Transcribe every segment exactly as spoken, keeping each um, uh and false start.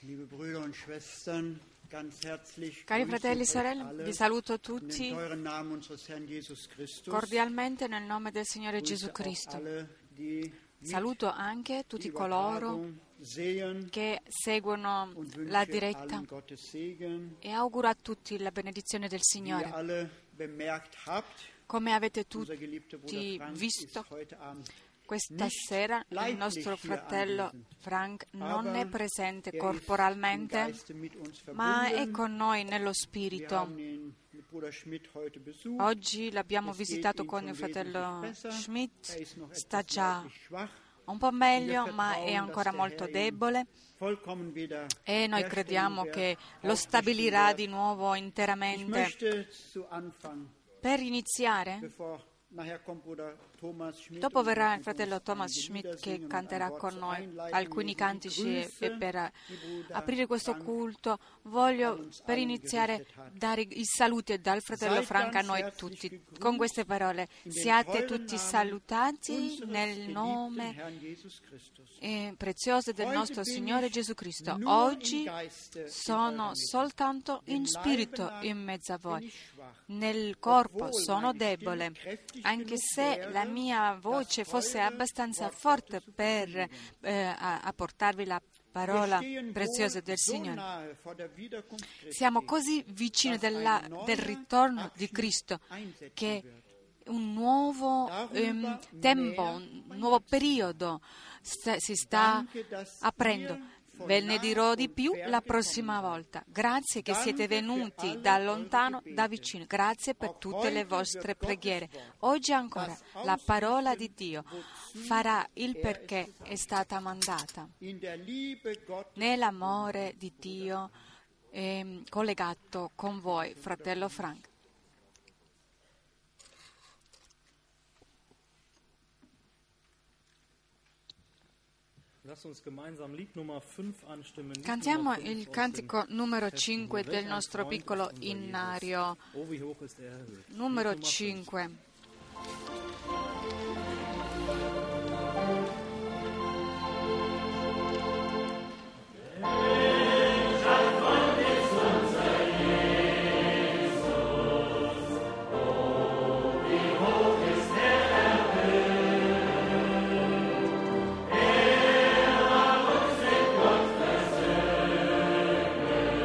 Liebe Brüder und Schwestern, ganz herzlich Cari grüße fratelli e euch sorelle, alle vi saluto in den tutti teuren Namen unseres Herrn Jesus Christus. cordialmente nel nome del Signore Grüße Gesù auch Cristo. alle, die mit Saluto anche tutti die coloro Übertragung sehen che seguono und la wünsche diretta allen Gottes Segen. e auguro a tutti la benedizione del Wie ihr Signore. alle bemerkt habt, Come avete unser geliebter Bruder tutti Frank visto, ist heute Abend questa nicht sera il leiblich nostro hier fratello anwesend. Frank non Aber è presente er ist im corporalmente, Geiste mit uns ma è verbunden. con noi nello Wir spirito. haben ihn mit Bruder Schmidt heute besucht. Oggi l'abbiamo Es geht visitato ihm con schon il fratello wesentlich besser. Schmidt, Er ist noch sta etwas già leiblich schwach. un po' meglio, ma è ancora molto debole. Vollkommen wieder E noi herstellen crediamo wird, che lo aufrichten stabilirà wird. di nuovo Ich interamente. möchte zu Anfang, Per iniziare, bevor nachher kommt Bruder Thomas Schmidt dopo und verrà wird il fratello uns Thomas einige Schmidt Lieder che singen und canterà ein Wort con zur noi Einleitung alcuni lesen. cantici Ich e grüße per die Bruder aprire questo Frank culto voglio an uns per allen iniziare gerichtet hat. dare i saluti dal fratello Seid Frank a ganz noi herzlich tutti gegrüßt con queste parole: in den siate teuren tutti Namen salutati unseres nel geliebten nome Herrn Jesus Christus. eh, prezioso del Heute nostro bin Signore ich Gesù Cristo. nur Oggi im Geiste in sono eurer Mitte. soltanto in Dem spirito Leibe nach in mezzo a bin voi. ich schwach. Nel corpo Obwohl sono meine Stimme debole, kräftig anche genug se wäre, la mia voce das fosse teure abbastanza Wort forte Gottes zu per verkündigen. eh, a, a portarvi la Wir parola stehen preziosa wohl del so Signore. nahe vor der Wiederkunft Christi, Siamo così vicini dass della- ein neuer del ritorno di Abschnitt Cristo einsetzen che wird. un nuovo ehm, tempo, un nuovo periodo sta- si sta Danke, dass aprendo. ihr von Ve ne nah dirò di und più fern la gekommen prossima seid. volta. Grazie che siete Danke für venuti alle da eure lontano, Gebete. da vicino. Grazie per Auch tutte le heute vostre wird Gottes preghiere. Wort Oggi ancora das la parola di ausrichten, Dio wozu farà il er perché es è stata mandata. in der Liebe Gottes Nell'amore di Dio ehm, collegato con voi, fratello Frank. Lass uns gemeinsam Lied Nummer fünf anstimmen. Lied Cantiamo Nummer fünf il aus dem cantico numero Festen cinque Lied. del Welch ein nostro Freund piccolo ist unser innario. Jesus. Oh, wie hoch ist er erhöht. Lied Numero Nummer fünf. cinque.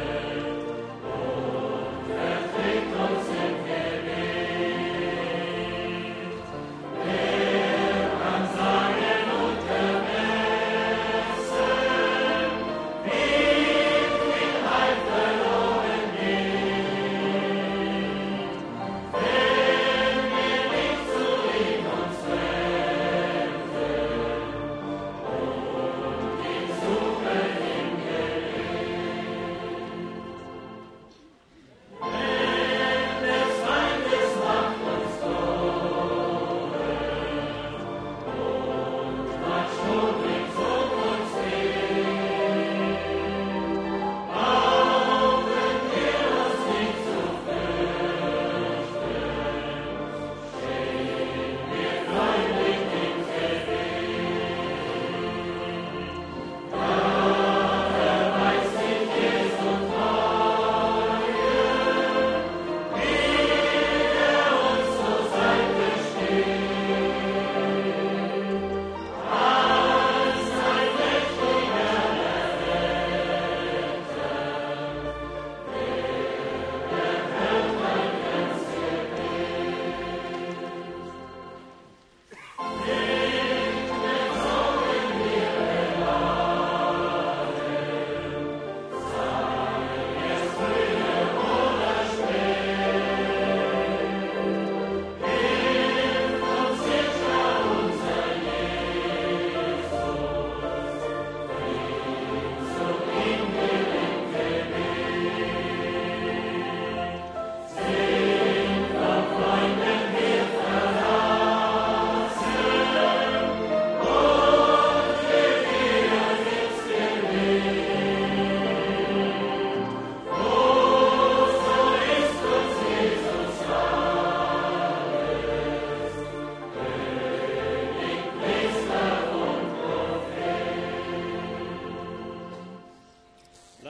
Uns im Gebet.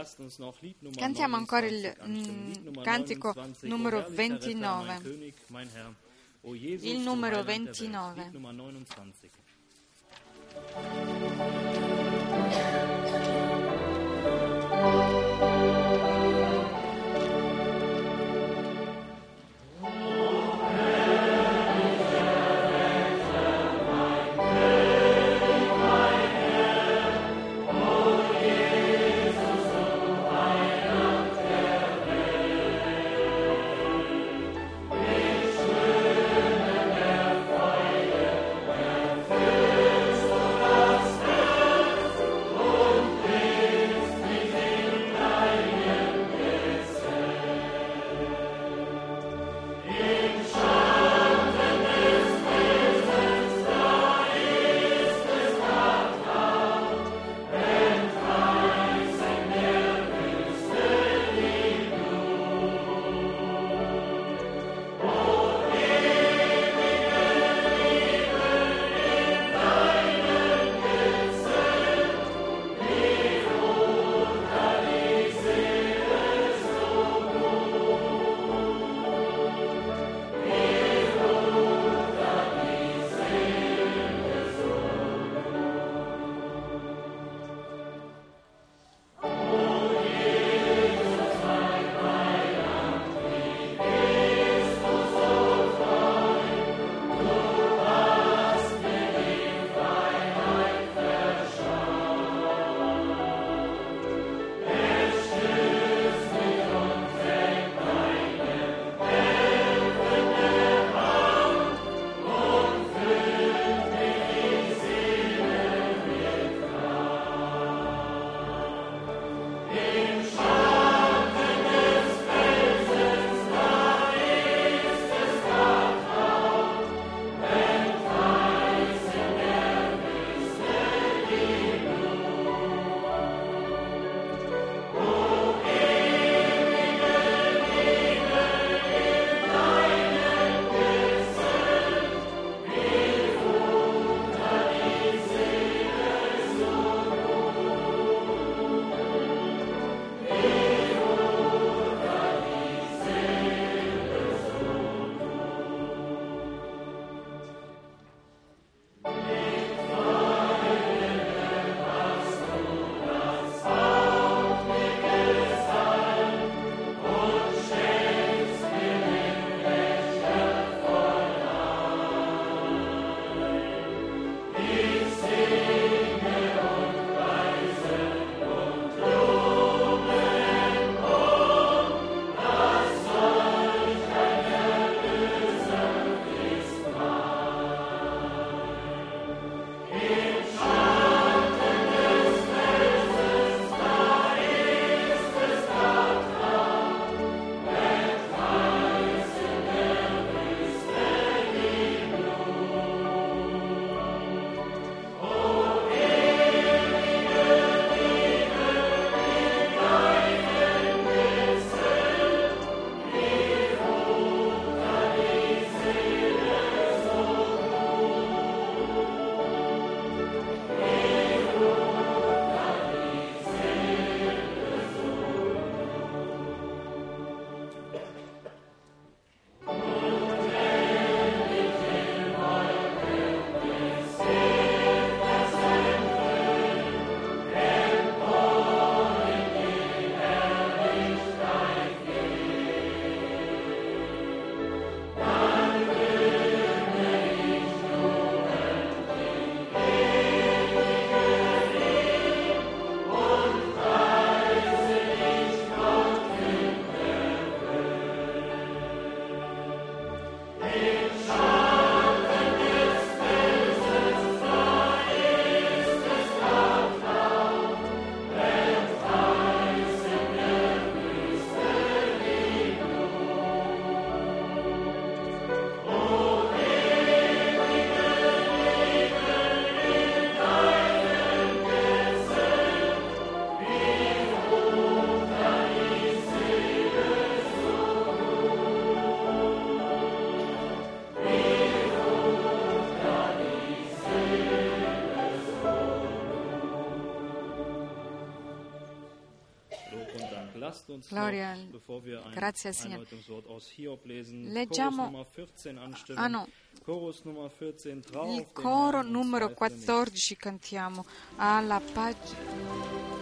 Cantiamo ancora il mm, cantico numero ventinove. Il numero ventinove. Für Lasst uns Gloria, noch, bevor wir ein grazie al Signore. Einleitungswort aus Hiob lesen, Leggiamo- Chorus Nummer vierzehn anstimmen. Ah no, Chorus Nummer vierzehn, trau il auf den coro Herrn und numero zweifle nicht. quattordici cantiamo alla pagina.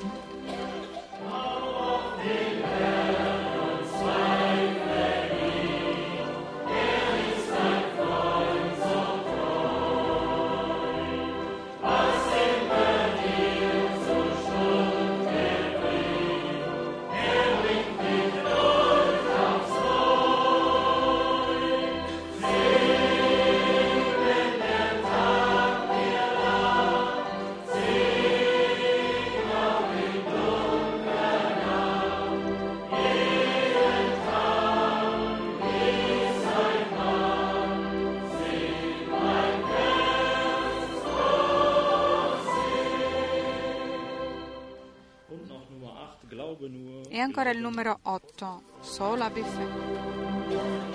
Und noch Nummer acht, glaube nur. E ancora il glaube numero otto, solo abbi fede.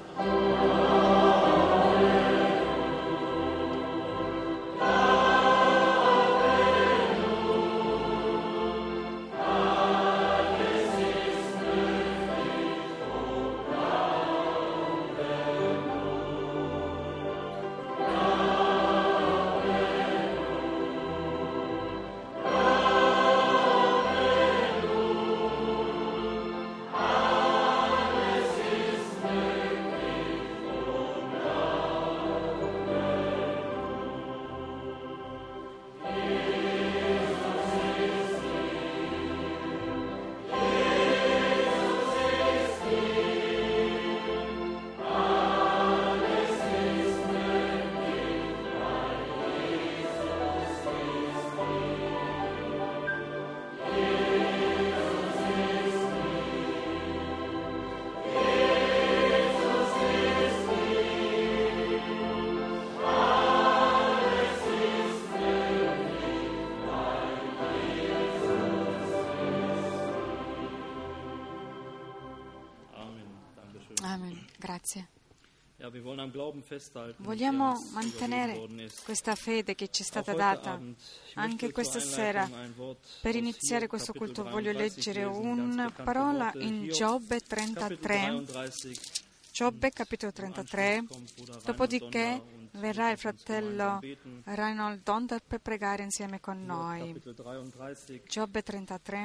Amen. Dankeschön. Amen, grazie. Ja, wir wollen am Glauben festhalten, Vogliamo der uns mantenere übergeben worden ist. questa fede che ci è Auch stata heute data. Abend. Ich Anche möchte questa zur sera, Einleitung ein Wort per aus iniziare Hiob, questo Kapitel culto, voglio dreiunddreißig leggere lesen, ganz una bekannte parola Worte. in Hiob, Giobbe Kapitel trentatré. dreiunddreißig. Giobbe capitolo trentatré. Dopodiché verrà il fratello beten. Reinhold Donder per pregare insieme con noi. Kapitel dreiunddreißig. Giobbe trentatré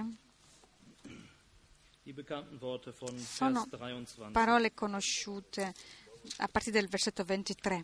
Die bekannten Worte von sono Vers dreiundzwanzig. parole conosciute a partire del versetto ventitré.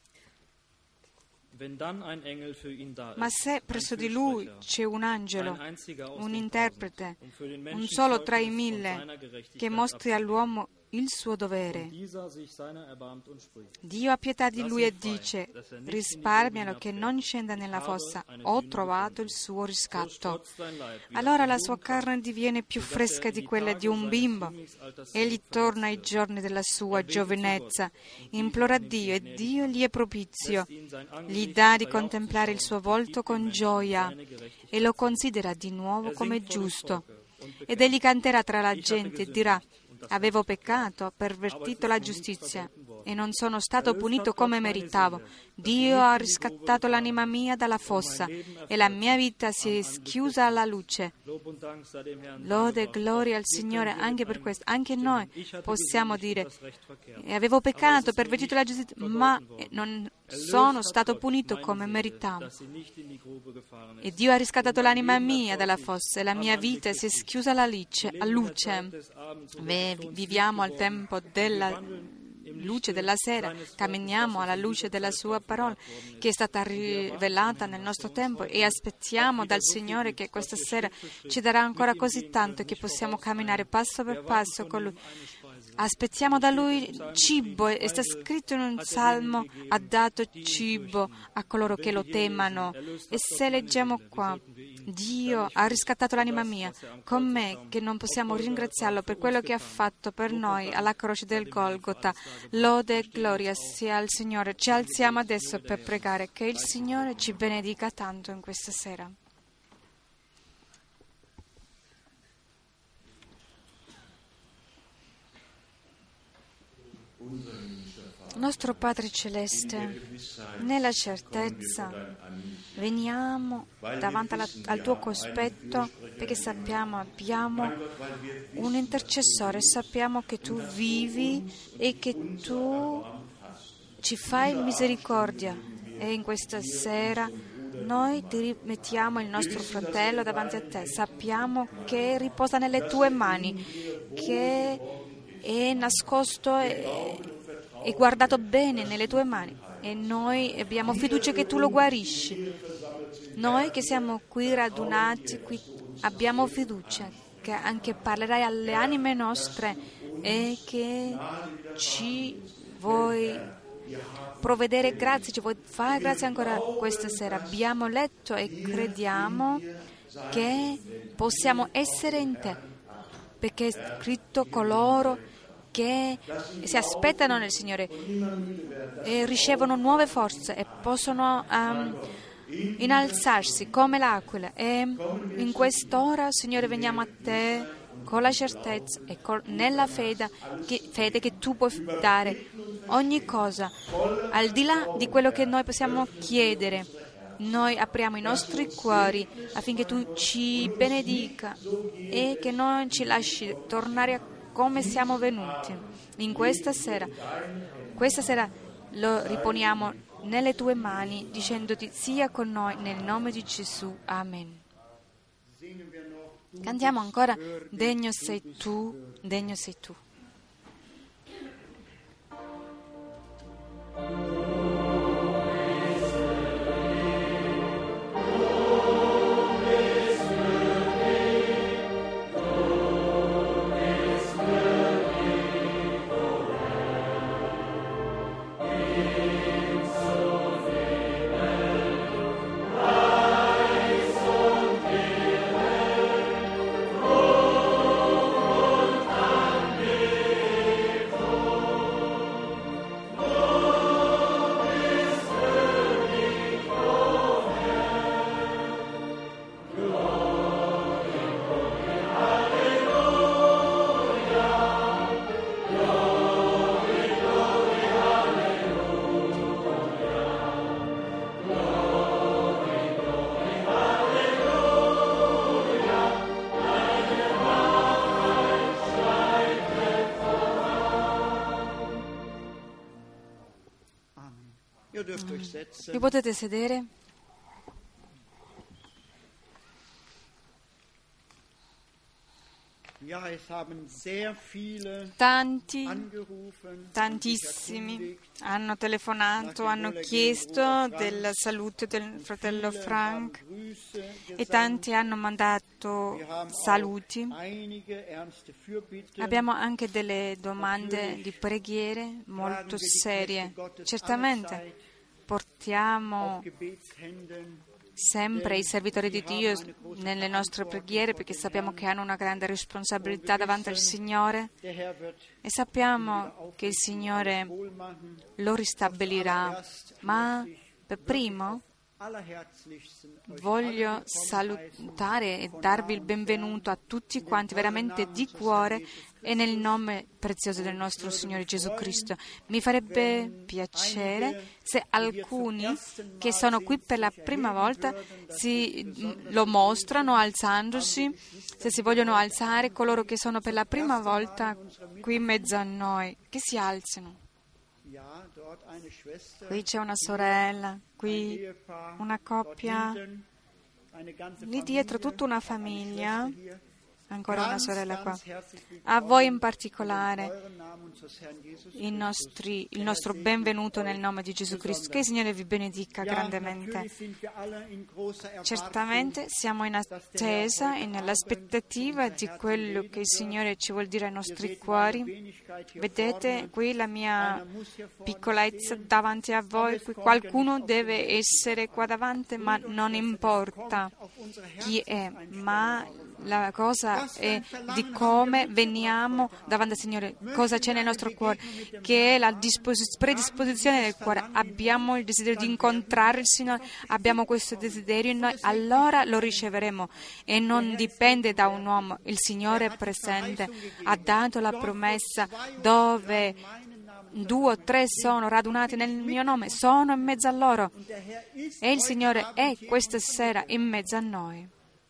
Wenn dann ein Engel für ihn da Ma ist, se ein presso di lui Fürsprecher, c'è un angelo, ein einziger aus un den interprete, Tausend, um für den un Menschen solo tra i Zeugnis von mille, seiner Gerechtigkeit che mostri abzulegen. all'uomo il suo dovere. Und dieser sich seiner erbarmt und spricht: Dio ha pietà di Lass lui e ihn frei, dice: dass er nicht in die risparmialo Grube che hinabfällt. non scenda nella Ich fossa, habe eine ho Sünde trovato il gefunden. suo So riscatto. strotzt sein Leib, wie Allora das la der sua Blumenkranz, carne diviene più sodass er fresca in di die quella Tage di un seines bimbo. Jünglingsalters Egli zurückversetzt torna ai wird. giorni della sua Er betet zu giovinezza, Gott, und implora dieser Dio e nimmt ihn Dio gli è propizio, Lässt ihn sein Angesicht gli dà di verjaucht contemplare il zu suo schauen, volto gibt den con Menschen gioia seine Gerechtigkeit. e lo considera di nuovo Er come singt vor dem giusto. Volke und Ed bekennt: egli canterà tra la Ich hatte gente e dirà: gesündigt und das avevo Recht verkehrt. peccato, ho pervertito Aber la es ist mir nicht giustizia vergolten worden. e non sono stato Erlöst punito hat come Gott meine meritavo. Seele, dass sie Dio nicht ha in die riscattato Grube l'anima gefahren mia dalla und mein fossa Leben e la erfreut mia vita si è am Angesicht schiusa alla luce. Lob und Dank sei dem Herrn Lode e angebracht. gloria al Wir Signore können anche mit per einem questo. Anche stimmen. noi Ich hatte possiamo gesündigt dire: und das Recht verkehrt. "E avevo Aber es peccato, ist mir pervertito la nicht giustizia, vergolten ma worden. non Erlöst sono hat stato Gott punito meine come Seele, meritavo. dass sie nicht in die Grube gefahren E ist. Dio ha riscattato Und mein l'anima Leben mia dalla erfreut fossa e sich la am mia vita Angesicht si è Christi. schiusa alla luce. Wir A leben in der luce. Zeit des Abends und Ve- es ist uns viviamo al Licht geworden. tempo Und wir della wandeln im luce Lichte della sera, seines Wortes, camminiamo das alla uns in luce dieser della Zeit sua parola offenbart worden che è ist. stata Und wir erwarten rivelata vom nel Herrn, nostro dass er uns tempo, heute e aspettiamo auch dal wieder so viel Signore gibt, che questa dass wir sera Schritt für Schritt ci darà ancora mit ihm così gehen tanto können, che nicht possiamo vorauseilen. camminare passo per Wir erwarten passo von con ihm Lui. eine Speise. Aspettiamo da Lui Psalm cibo, geschrieben, e sta Speise scritto in un hat er salmo: denen gegeben, ha dato die ihn cibo fürchten. a coloro Und che wenn lo wir hier temano. lesen, erlöst E hat se Gott meine leggiamo Seele, wie qua: sollten wir ihn Dio dann nicht ha riscattato für l'anima das, mia, was er am con Kreuz me getan che non hat. possiamo Auf Golgatha ringraziarlo per für quello uns che ha getan. fatto per Lob und noi Dank alla croce sei del dem Herrn für Golgota. alles dargebracht. Lode Wir e stehen gloria jetzt auf. sia al Signore. Ci alziamo adesso per pregare. Che il Signore ci benedica tanto in questa sera. Nostro Padre Celeste, nella certezza veniamo davanti alla, al tuo cospetto perché sappiamo, abbiamo un intercessore, sappiamo che tu vivi e che tu ci fai misericordia. E in questa sera noi ti rimettiamo il nostro fratello davanti a te, sappiamo che riposa nelle tue mani, che è nascosto e, e guardato bene nelle tue mani e noi abbiamo fiducia che tu lo guarisci. Noi che siamo qui radunati, qui abbiamo fiducia che anche parlerai alle anime nostre e che ci vuoi provvedere grazie, ci vuoi fare grazie ancora questa sera. Abbiamo letto e crediamo che possiamo essere in te, perché è scritto coloro che si aspettano nel Signore e ricevono nuove forze e possono um, innalzarsi come l'aquila. E in quest'ora, Signore, veniamo a te con la certezza e con, nella fede che, fede che tu puoi dare ogni cosa, al di là di quello che noi possiamo chiedere. Noi apriamo i nostri cuori affinché tu ci benedica e che non ci lasci tornare a come siamo venuti in questa sera. Questa sera lo riponiamo nelle tue mani dicendoti sia con noi nel nome di Gesù. Amen. Cantiamo ancora Degno sei tu, degno sei tu. setzen. Vi potete sedere? Ja, es haben sehr viele Tanti, angerufen, tantissimi hanno telefonato, hanno chiesto della salute del fratello Frank e tanti hanno mandato saluti. Abbiamo anche delle domande di preghiere molto serie. Certamente portiamo sempre i servitori di Dio nelle nostre preghiere perché sappiamo che hanno una grande responsabilità davanti al Signore e sappiamo che il Signore lo ristabilirà, ma per primo voglio salutare e darvi il benvenuto a tutti quanti, veramente di cuore e nel nome prezioso del nostro Signore Gesù Cristo. Mi farebbe piacere se alcuni che sono qui per la prima volta si, lo mostrano alzandosi, se si vogliono alzare, coloro che sono per la prima volta qui in mezzo a noi, che si alzino. Qui c'è una sorella, qui una coppia, lì dietro tutta una famiglia, ancora una sorella qua. A voi in particolare i nostri, il nostro benvenuto nel nome di Gesù Cristo. Che il Signore vi benedica grandemente. Certamente siamo in attesa e nell'aspettativa di quello che il Signore ci vuol dire ai nostri cuori. Vedete qui la mia piccolezza davanti a voi. Qui qualcuno deve essere qua davanti, ma non importa chi è, ma la cosa è di come veniamo davanti al Signore, cosa c'è nel nostro cuore, che è la dispos- predisposizione del cuore. Abbiamo il desiderio di incontrare il Signore, abbiamo questo desiderio in noi, allora lo riceveremo e non dipende da un uomo. Il Signore è presente, ha dato la promessa: dove due o tre sono radunati nel mio nome, sono in mezzo a loro. E il Signore è questa sera in mezzo a noi.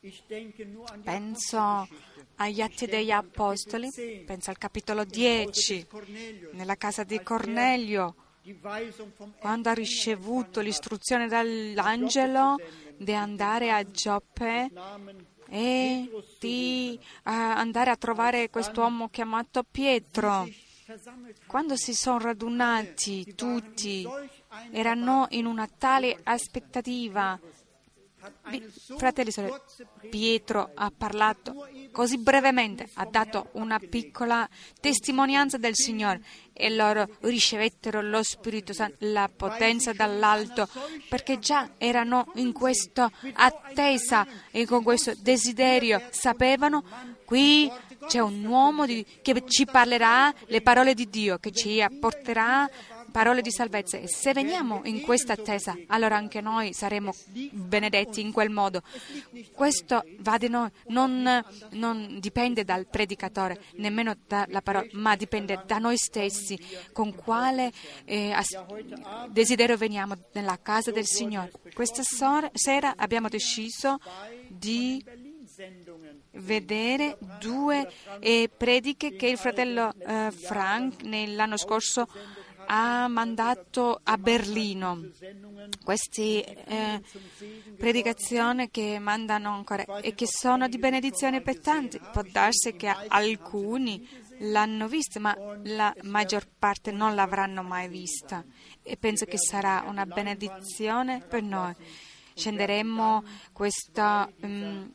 Penso agli Atti degli Apostoli, penso al capitolo dieci, nella casa di Cornelio, quando ha ricevuto l'istruzione dall'angelo di andare a Gioppe e di uh, andare a trovare quest'uomo chiamato Pietro. Quando si sono radunati tutti, erano in una tale aspettativa. Fratelli e sorelle, Pietro ha parlato così brevemente, ha dato una piccola testimonianza del Signore e loro ricevettero lo Spirito Santo, la potenza dall'alto, perché già erano in questa attesa e con questo desiderio, sapevano qui c'è un uomo di, che ci parlerà le parole di Dio, che ci apporterà parole di salvezza, e se veniamo in questa attesa, allora anche noi saremo benedetti in quel modo. Questo va di noi, non, non dipende dal predicatore, nemmeno dalla parola, ma dipende da noi stessi, con quale eh, as- desiderio veniamo nella casa del Signore. Questa so- sera abbiamo deciso di vedere due eh, prediche che il fratello eh, Frank nell'anno scorso ha mandato a Berlino. Queste eh, predicazioni che mandano ancora e che sono di benedizione per tanti. Può darsi che alcuni l'hanno vista, ma la maggior parte non l'avranno mai vista, e penso che sarà una benedizione per noi. Scenderemo questa um,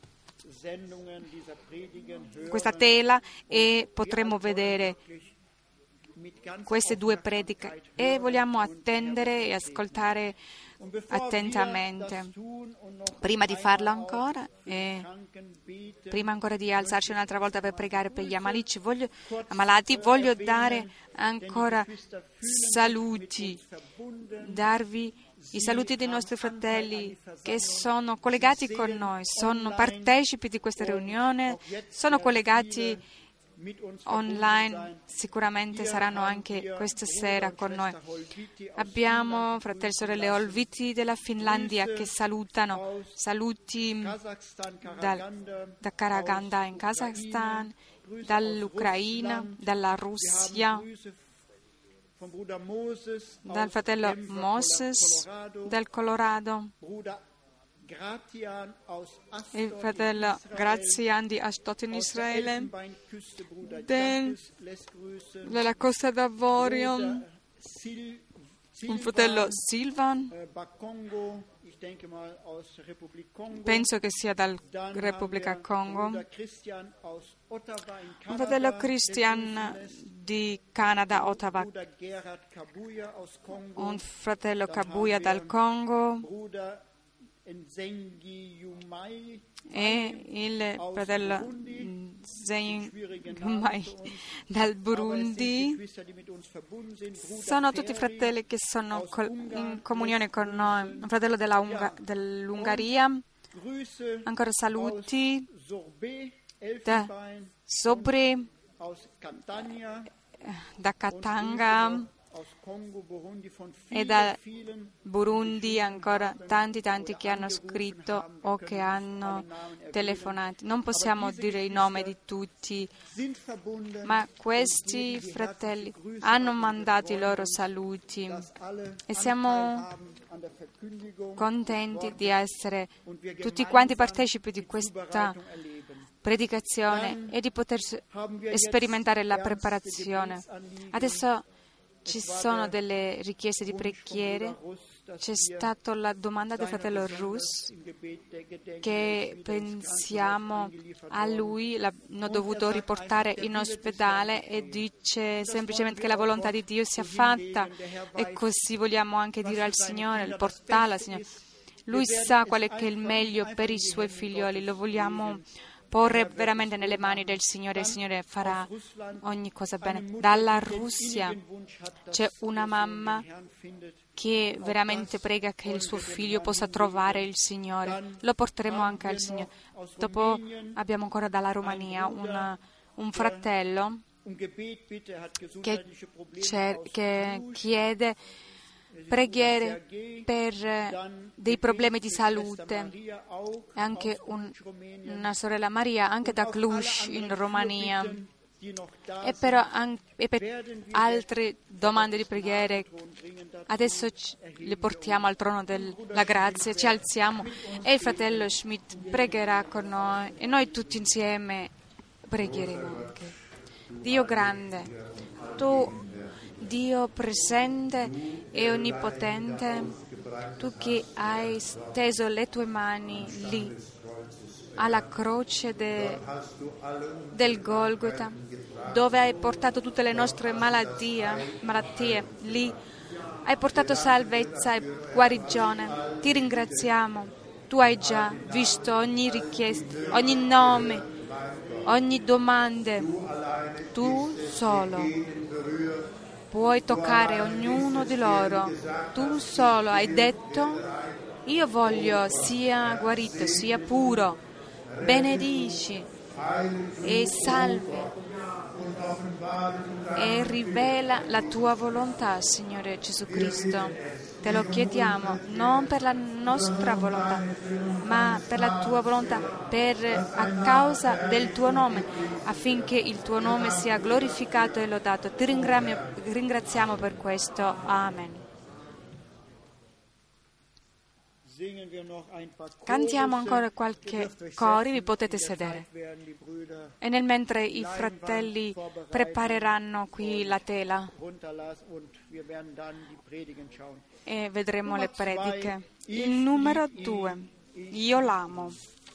questa tela e potremo vedere queste due prediche e vogliamo attendere e ascoltare attentamente. Prima di farlo ancora e prima ancora di alzarci un'altra volta per pregare per gli amalici, voglio, ammalati, voglio dare ancora saluti, darvi i saluti dei nostri fratelli che sono collegati con noi, sono partecipi di questa riunione, sono collegati online, sicuramente saranno anche questa sera con noi. Abbiamo fratelli e sorelle Olviti della Finlandia che salutano, saluti dal, da Karaganda in Kazakhstan, dall'Ucraina, dalla Russia, dal fratello Moses del Colorado, il fratello Grazian di Ashdod in Israele, del, della Costa d'Avorio, un fratello Silvan, penso che sia dalla Repubblica Congo, un fratello Christian di Canada, Ottawa, un fratello Kabuya dal Congo e il fratello Zengumai dal Burundi. Sono tutti fratelli che sono in comunione con noi. Un fratello della Unga, dell'Ungheria, ancora saluti da Sobri, da Katanga e da Burundi, ancora tanti tanti che hanno scritto o che hanno telefonato. Non possiamo dire il nome di tutti, ma questi fratelli hanno mandato i loro saluti e siamo contenti di essere tutti quanti partecipi di questa predicazione e di poter sperimentare la preparazione. Adesso ci sono delle richieste di preghiere. C'è stata la domanda del fratello Rus che pensiamo a lui, l'hanno dovuto riportare in ospedale e dice semplicemente che la volontà di Dio sia fatta, e così vogliamo anche dire al Signore, portarla al Signore. Lui sa qual è che è il meglio per i suoi figlioli, lo vogliamo porre veramente nelle mani del Signore, il Signore farà ogni cosa bene. Dalla Russia c'è una mamma che veramente prega che il suo figlio possa trovare il Signore. Lo porteremo anche al Signore. Dopo abbiamo ancora dalla Romania una, un fratello che, che chiede preghiere per dei problemi di salute. E anche un, una sorella Maria, anche da Cluj in Romania. E, però, e per altre domande di preghiere, adesso ci, le portiamo al trono della grazia, ci alziamo e il fratello Schmidt pregherà con noi e noi tutti insieme pregheremo anche. Dio grande, tu Dio presente e onnipotente, tu che hai steso le tue mani lì alla croce de, del Golgota, dove hai portato tutte le nostre malattie, malattie, lì hai portato salvezza e guarigione. Ti ringraziamo, tu hai già visto ogni richiesta, ogni nome, ogni domanda. Tu solo puoi toccare ognuno di loro. Tu solo hai detto: io voglio sia guarito, sia puro. Benedici e salvi e rivela la tua volontà, Signore Gesù Cristo. Te lo chiediamo non per la nostra volontà, ma per la tua volontà, per, a causa del tuo nome, affinché il tuo nome sia glorificato e lodato. Ti ringraziamo per questo. Amen. Cantiamo ancora qualche cori, vi potete sedere. E nel mentre i fratelli prepareranno qui la tela e vedremo le prediche. Il numero due, io l'amo.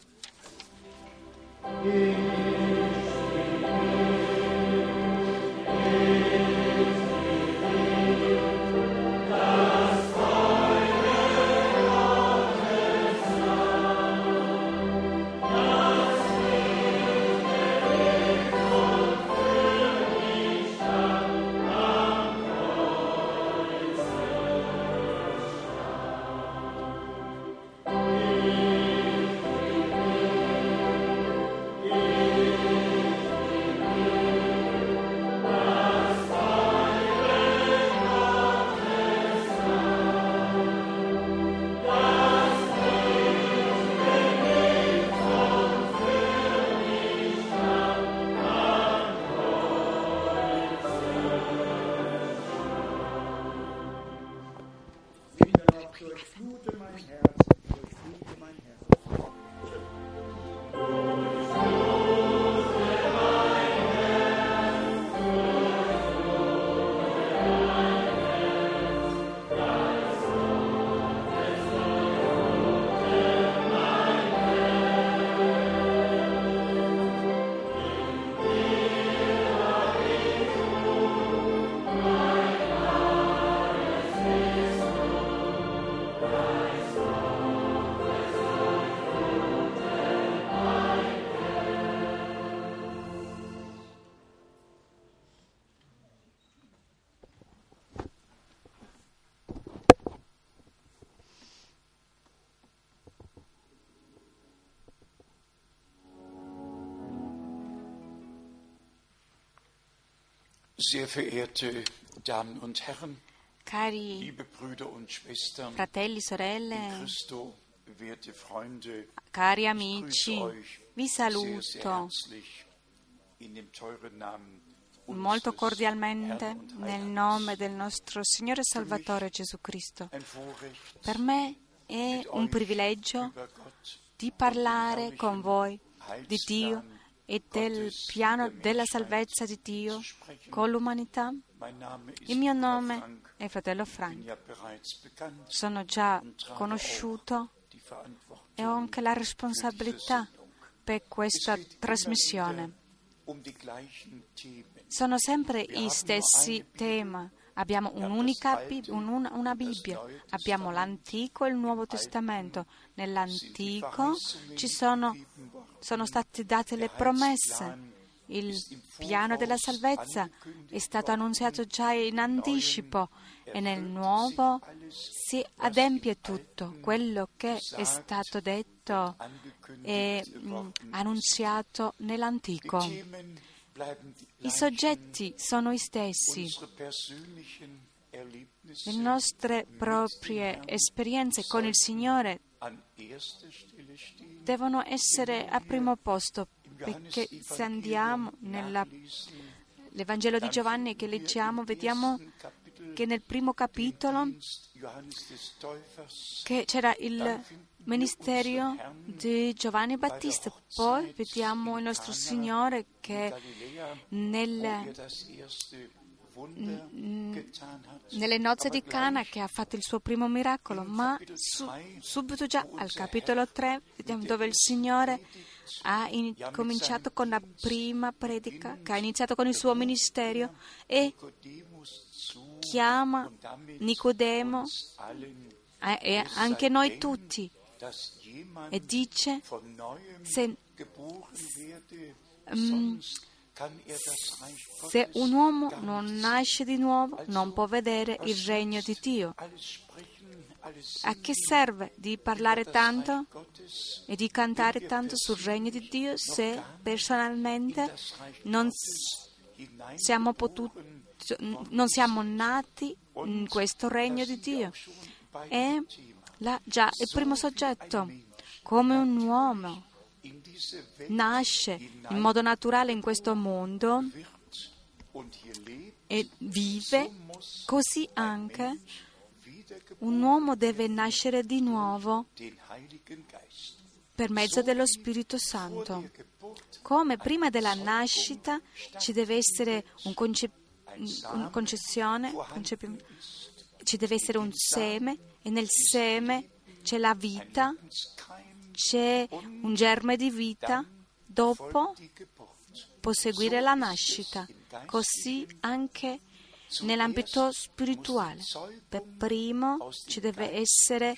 Sehr verehrte Damen und Herren, cari liebe Brüder und Schwestern, fratelli, sorelle, in Christo, werte Freunde, cari ich amici, grüße euch vi sehr, sehr saluto herzlich in dem teuren Namen molto unseres cordialmente Herrn und nel Heilands. nome del nostro Signore Salvatore Gesù Cristo. Ein Vorrecht, Per me è mit un euch privilegio über Gott di parlare con voi di Dio e del piano della salvezza di Dio con l'umanità. Mein Name ist Il mio Bruder nome Frank, è fratello bin Frank. ja bereits bekannt Sono già und trage conosciuto auch die Verantwortung e ho anche la für diese responsabilità Sendung. per questa Es geht immer trasmissione. wieder um die gleichen Themen. Sono sempre i stessi temi. Abbiamo un'unica Bi- un- una Bibbia, abbiamo l'Antico e il Nuovo Testamento. Nell'Antico ci sono, sono state date le promesse. Il piano della salvezza è stato annunziato già in anticipo e nel Nuovo si adempie tutto quello che è stato detto e mh, annunziato nell'Antico. I soggetti sono i stessi. Le nostre proprie esperienze con il Signore devono essere a primo posto, perché se andiamo nell'Evangelo di Giovanni che leggiamo, vediamo che nel primo capitolo che c'era il ministero di Giovanni Battista, poi vediamo il nostro Signore che nel, nelle nozze di Cana che ha fatto il suo primo miracolo, ma su, subito già al capitolo tre vediamo dove il Signore ha in, cominciato con la prima predica, che ha iniziato con il suo ministero e chiama Nicodemo e anche noi tutti e dice se, um, se un uomo non nasce di nuovo non può vedere il regno di Dio. A che serve di parlare tanto e di cantare tanto sul regno di Dio se personalmente non siamo potuti, non siamo nati in questo regno di Dio? E là, già il primo soggetto, come un uomo nasce in modo naturale in questo mondo e vive, così anche un uomo deve nascere di nuovo per mezzo dello Spirito Santo. Come prima della nascita ci deve essere un concep- una concezione, concepimento, ci deve essere un seme e nel seme c'è la vita, c'è un germe di vita, dopo può seguire la nascita, così anche nell'ambito spirituale. Per primo ci deve essere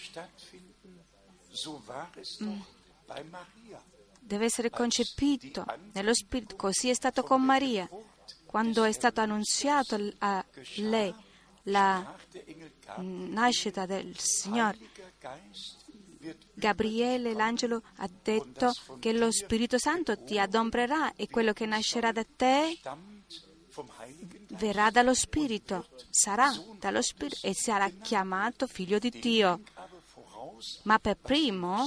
mm, deve essere concepito nello spirito, così è stato con Maria. Quando è stato annunziato a lei la nascita del Signore, Gabriele, l'angelo, ha detto che lo Spirito Santo ti adombrerà e quello che nascerà da te verrà dallo Spirito, sarà dallo Spirito e sarà chiamato figlio di Dio. Ma per primo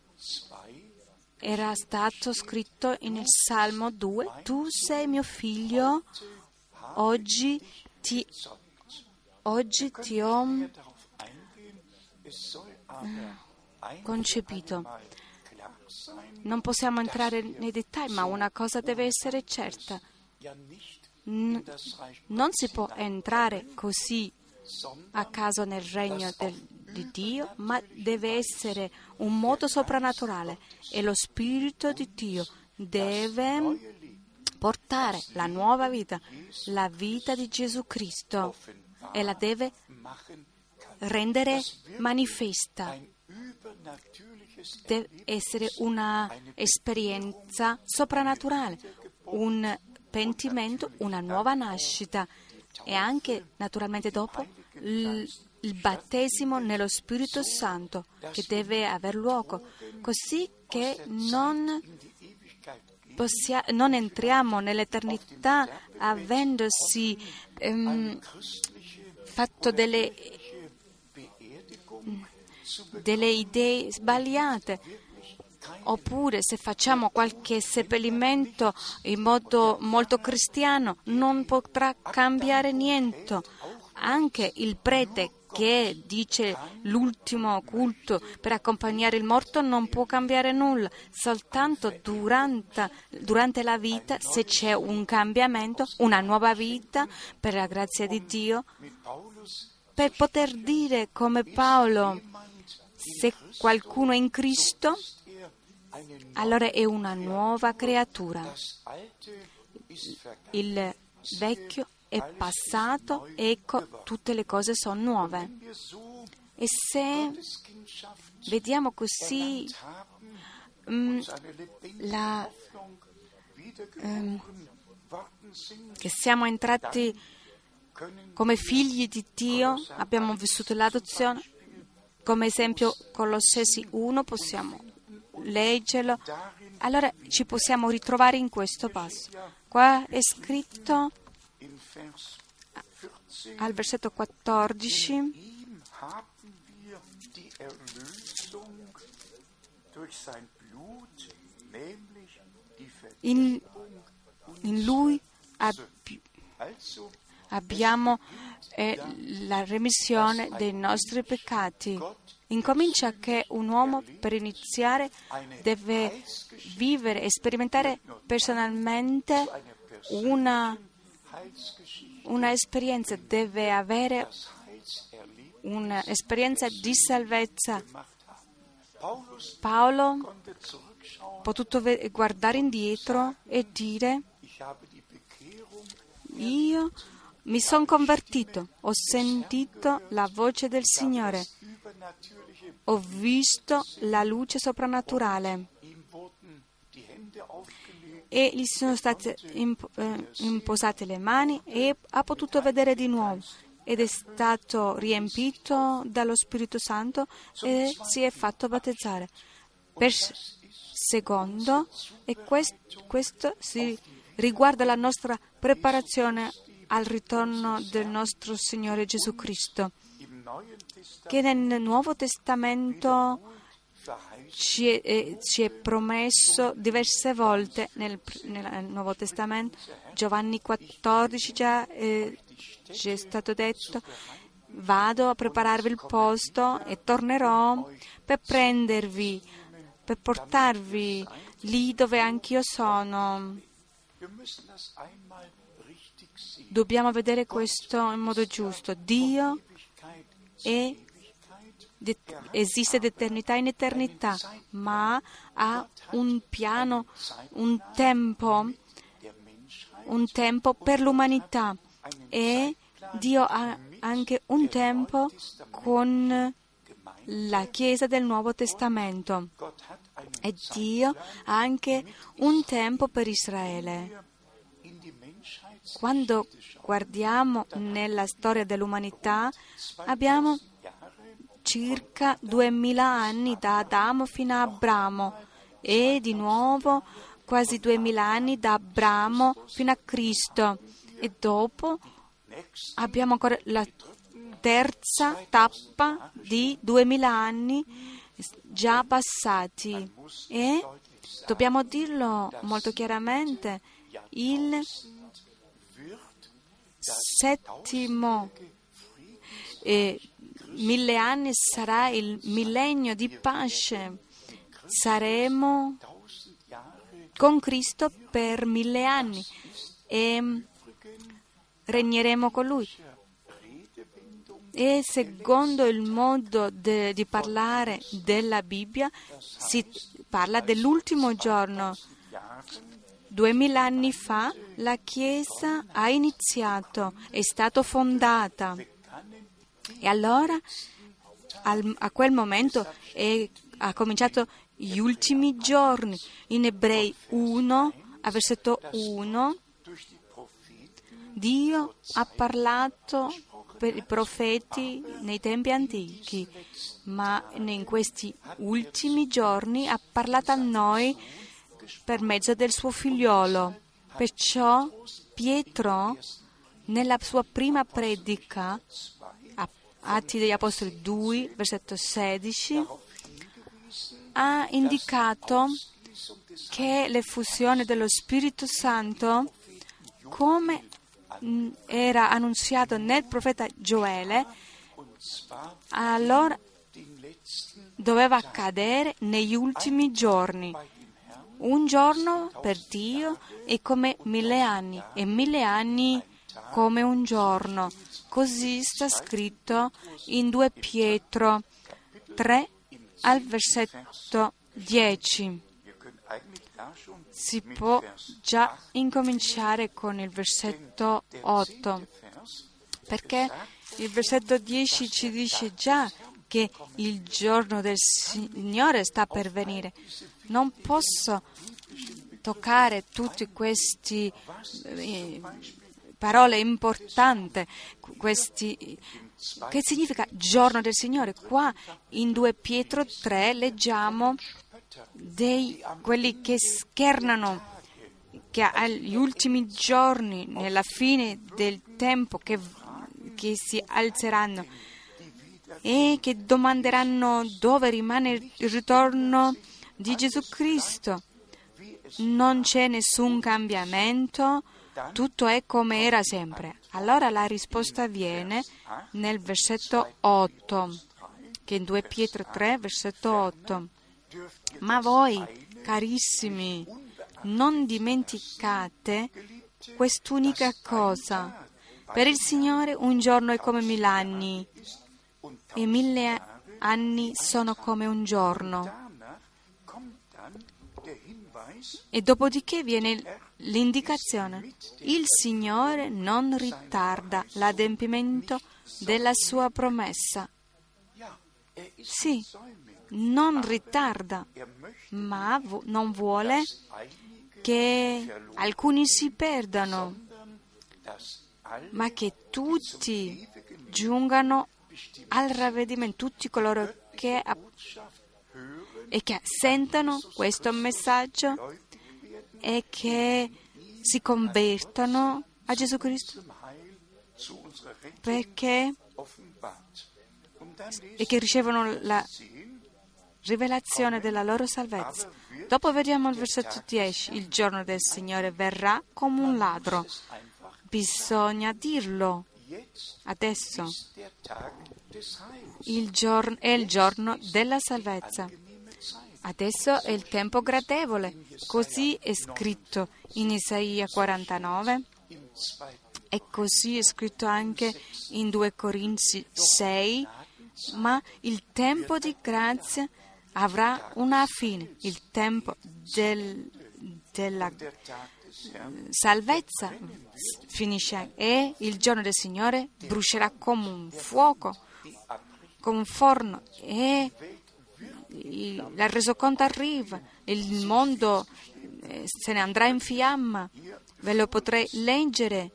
era stato scritto nel Salmo due: tu sei mio figlio, oggi ti, oggi ti ho concepito. Non possiamo entrare nei dettagli, ma una cosa deve essere certa. N- non si può entrare così a caso nel regno del, di Dio, ma deve essere un modo soprannaturale e lo Spirito di Dio deve portare la nuova vita, la vita di Gesù Cristo, e la deve rendere manifesta. Deve essere una esperienza soprannaturale, un pentimento, una nuova nascita e anche naturalmente dopo il, il battesimo nello Spirito Santo che deve aver luogo, così che non, possia, non entriamo nell'eternità avendosi ehm, fatto delle, delle idee sbagliate. Oppure se facciamo qualche seppellimento in modo molto cristiano non potrà cambiare niente. Anche il prete che dice l'ultimo culto per accompagnare il morto non può cambiare nulla. Soltanto durante, durante la vita, se c'è un cambiamento, una nuova vita, per la grazia di Dio, per poter dire come Paolo, se qualcuno è in Cristo, allora è una nuova creatura. Il vecchio è passato, ecco, tutte le cose sono nuove. E se vediamo così um, la, um, che siamo entrati come figli di Dio, abbiamo vissuto l'adozione, come esempio Colossesi uno possiamo leggerlo, allora ci possiamo ritrovare in questo passo. Qua è scritto al versetto quattordici: in, in Lui abbi, abbiamo eh, la remissione dei nostri peccati. Incomincia che un uomo per iniziare deve vivere e sperimentare personalmente una, una esperienza, deve avere un'esperienza di salvezza. Paolo ha potuto guardare indietro e dire: io mi sono convertito, ho sentito la voce del Signore, ho visto la luce soprannaturale e gli sono state imp- eh, imposate le mani e ha potuto vedere di nuovo ed è stato riempito dallo Spirito Santo e si è fatto battezzare. Per secondo, e questo, questo si riguarda la nostra preparazione al ritorno del nostro Signore Gesù Cristo, che nel Nuovo Testamento ci è, eh, ci è promesso diverse volte. Nel, nel Nuovo Testamento, Giovanni quattordici, già eh, ci è stato detto: vado a prepararvi il posto e tornerò per prendervi, per portarvi lì dove anch'io sono. Dobbiamo vedere questo in modo giusto. Dio è, esiste d'eternità in eternità, ma ha un piano, un tempo, un tempo per l'umanità, e Dio ha anche un tempo con la Chiesa del Nuovo Testamento, e Dio ha anche un tempo per Israele. Quando guardiamo nella storia dell'umanità, abbiamo circa duemila anni da Adamo fino a Abramo, e di nuovo quasi duemila anni da Abramo fino a Cristo, e dopo abbiamo ancora la terza tappa di duemila anni già passati, e dobbiamo dirlo molto chiaramente: il settimo eh, mille anni sarà il millennio di pace. Saremo con Cristo per mille anni e regneremo con Lui. E secondo il modo de, di parlare della Bibbia, si parla dell'ultimo giorno. Duemila anni fa la Chiesa ha iniziato, è stata fondata, e allora al, a quel momento è, ha cominciato gli ultimi giorni. In Ebrei uno, a versetto uno, Dio ha parlato per i profeti nei tempi antichi, ma in questi ultimi giorni ha parlato a noi per mezzo del suo figliolo. Perciò Pietro, nella sua prima predica, Atti degli Apostoli due, versetto sedici, ha indicato che l'effusione dello Spirito Santo, come era annunziato nel profeta Gioele, allora doveva accadere negli ultimi giorni. Un giorno per Dio è come mille anni, e mille anni come un giorno. Così sta scritto in due Pietro tre al versetto dieci. Si può già incominciare con il versetto otto, perché il versetto dieci ci dice già che il giorno del Signore sta per venire. Non posso toccare tutti questi eh, parole importanti, questi, che significa giorno del Signore. Qua in due Pietro tre leggiamo dei quelli che schernano, che agli ultimi giorni, nella fine del tempo, che, che si alzeranno e che domanderanno dove rimane il ritorno di Gesù Cristo. Non c'è nessun cambiamento, tutto è come era sempre. Allora la risposta viene nel versetto otto, che è in due Pietro tre, versetto otto. Ma voi, carissimi, non dimenticate quest'unica cosa. Per il Signore un giorno è come mille anni e mille anni sono come un giorno. E dopodiché viene l'indicazione: il Signore non ritarda l'adempimento della sua promessa. Sì, non ritarda, ma non vuole che alcuni si perdano, ma che tutti giungano al ravvedimento, tutti coloro che e che sentano questo messaggio e che si convertano a Gesù Cristo, perché e che ricevono la rivelazione della loro salvezza. Dopo vediamo il versetto dieci: il giorno del Signore verrà come un ladro. Bisogna dirlo adesso. Il giorno è il giorno della salvezza. Adesso è il tempo gradevole. Così è scritto in Isaia quarantanove e così è scritto anche in due Corinzi sei. Ma il tempo di grazia avrà una fine. Il tempo del, della salvezza finisce e il giorno del Signore brucerà come un fuoco, come un forno, e il resoconto arriva, il mondo se ne andrà in fiamma. Ve lo potrei leggere.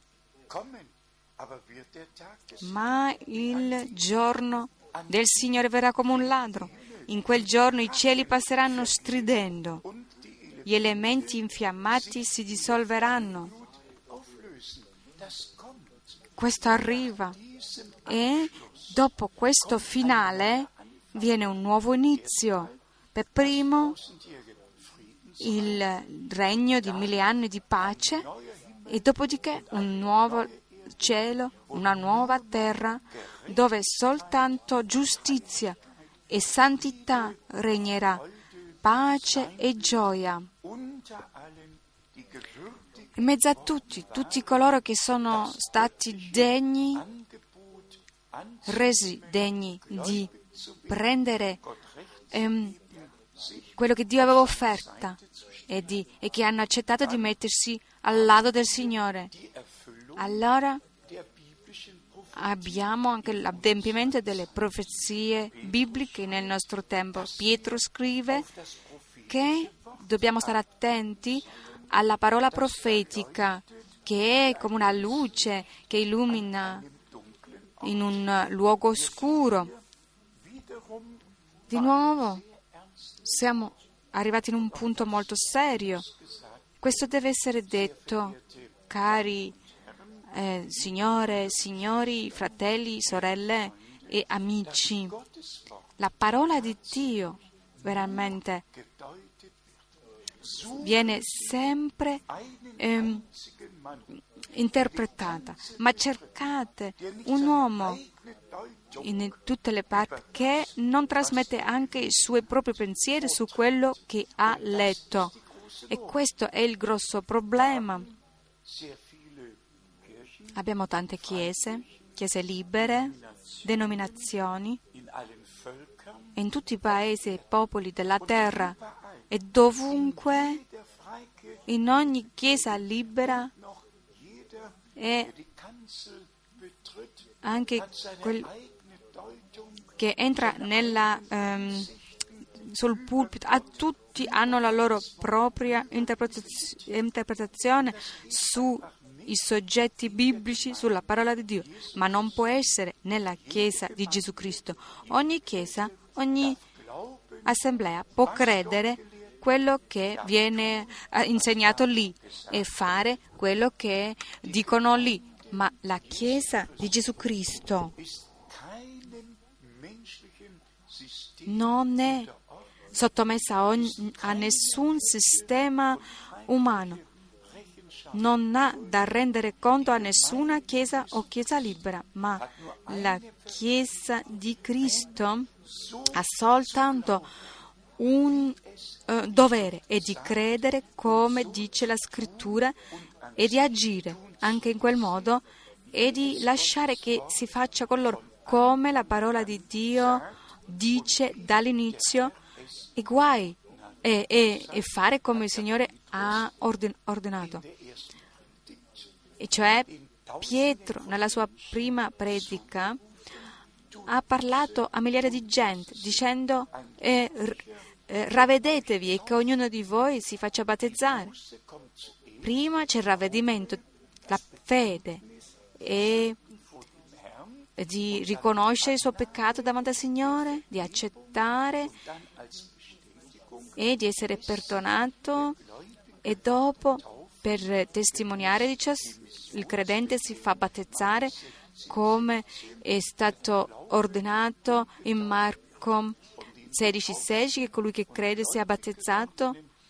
Ma il giorno del Signore verrà come un ladro. In quel giorno i cieli passeranno stridendo, gli elementi infiammati si dissolveranno. Questo arriva e dopo questo finale viene un nuovo inizio. Per primo il regno di mille anni di pace e dopodiché un nuovo cielo, una nuova terra dove soltanto giustizia e santità regnerà, pace e gioia. In mezzo a tutti, tutti coloro che sono stati degni, resi degni di prendere ehm, quello che Dio aveva offerto e, di, e che hanno accettato di mettersi al lato del Signore. Allora abbiamo anche l'adempimento delle profezie bibliche nel nostro tempo. Pietro scrive che dobbiamo stare attenti alla parola profetica, che è come una luce che illumina in un luogo oscuro. Di nuovo siamo arrivati in un punto molto serio. Questo deve essere detto, cari eh, signore, signori, fratelli, sorelle e amici. La parola di Dio veramente viene sempre ehm, interpretata, ma cercate un uomo in tutte le parti che non trasmette anche i suoi propri pensieri su quello che ha letto, e questo è il grosso problema. Abbiamo tante chiese, chiese libere, denominazioni in tutti i paesi e popoli della terra, e dovunque, in ogni chiesa libera, e anche quel che entra nella, um, sul pulpito, a tutti hanno la loro propria interpretaz- interpretazione sui soggetti biblici, sulla parola di Dio, ma non può essere nella Chiesa di Gesù Cristo. Ogni Chiesa, ogni assemblea può credere quello che viene insegnato lì e fare quello che dicono lì, ma la Chiesa di Gesù Cristo non è sottomessa a, ogni, a nessun sistema umano, non ha da rendere conto a nessuna Chiesa o Chiesa libera, ma la Chiesa di Cristo ha soltanto un uh, dovere, è di credere come dice la Scrittura e di agire anche in quel modo e di lasciare che si faccia con loro come la parola di Dio dice dall'inizio, e guai e, e, e fare come il Signore ha ordin, ordinato. E cioè Pietro nella sua prima predica ha parlato a migliaia di gente dicendo eh, eh, ravvedetevi e che ognuno di voi si faccia battezzare. Prima c'è il ravvedimento, la fede e di riconoscere il suo peccato davanti al Signore, di accettare e di essere perdonato, e dopo per testimoniare di ciò il credente si fa battezzare come è stato ordinato in Marco sedici sedici, che colui che crede sia battezzato,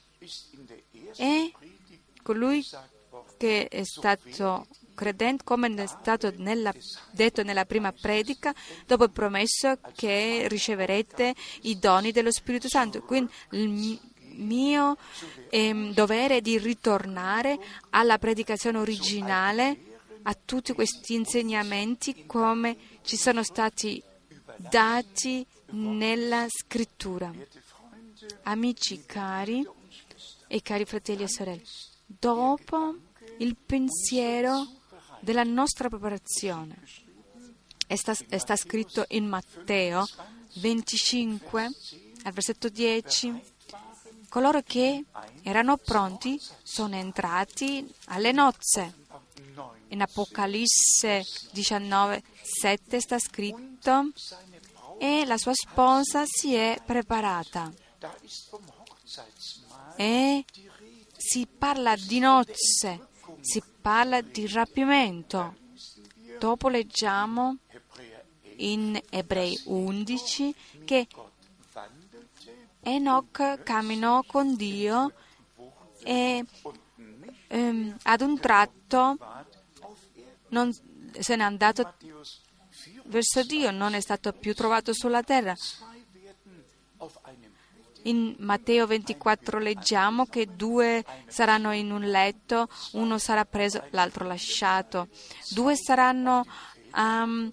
e colui che è stato credente, come è stato nella, detto nella prima predica, dopo è promesso che riceverete i doni dello Spirito Santo. Quindi il mio eh, dovere è di ritornare alla predicazione originale, a tutti questi insegnamenti come ci sono stati dati nella Scrittura. Amici cari e cari fratelli e sorelle, dopo il pensiero della nostra preparazione è sta, è sta scritto in Matteo venticinque al versetto dieci: coloro che erano pronti sono entrati alle nozze. In Apocalisse diciannove sette sta scritto: e la sua sposa si è preparata. E si parla di nozze, si parla di rapimento. Dopo leggiamo in Ebrei undici che Enoch camminò con Dio e ehm, ad un tratto non se n'è andato verso Dio, non è stato più trovato sulla terra. In Matteo ventiquattro leggiamo che due saranno in un letto, uno sarà preso, l'altro lasciato. Due saranno a um,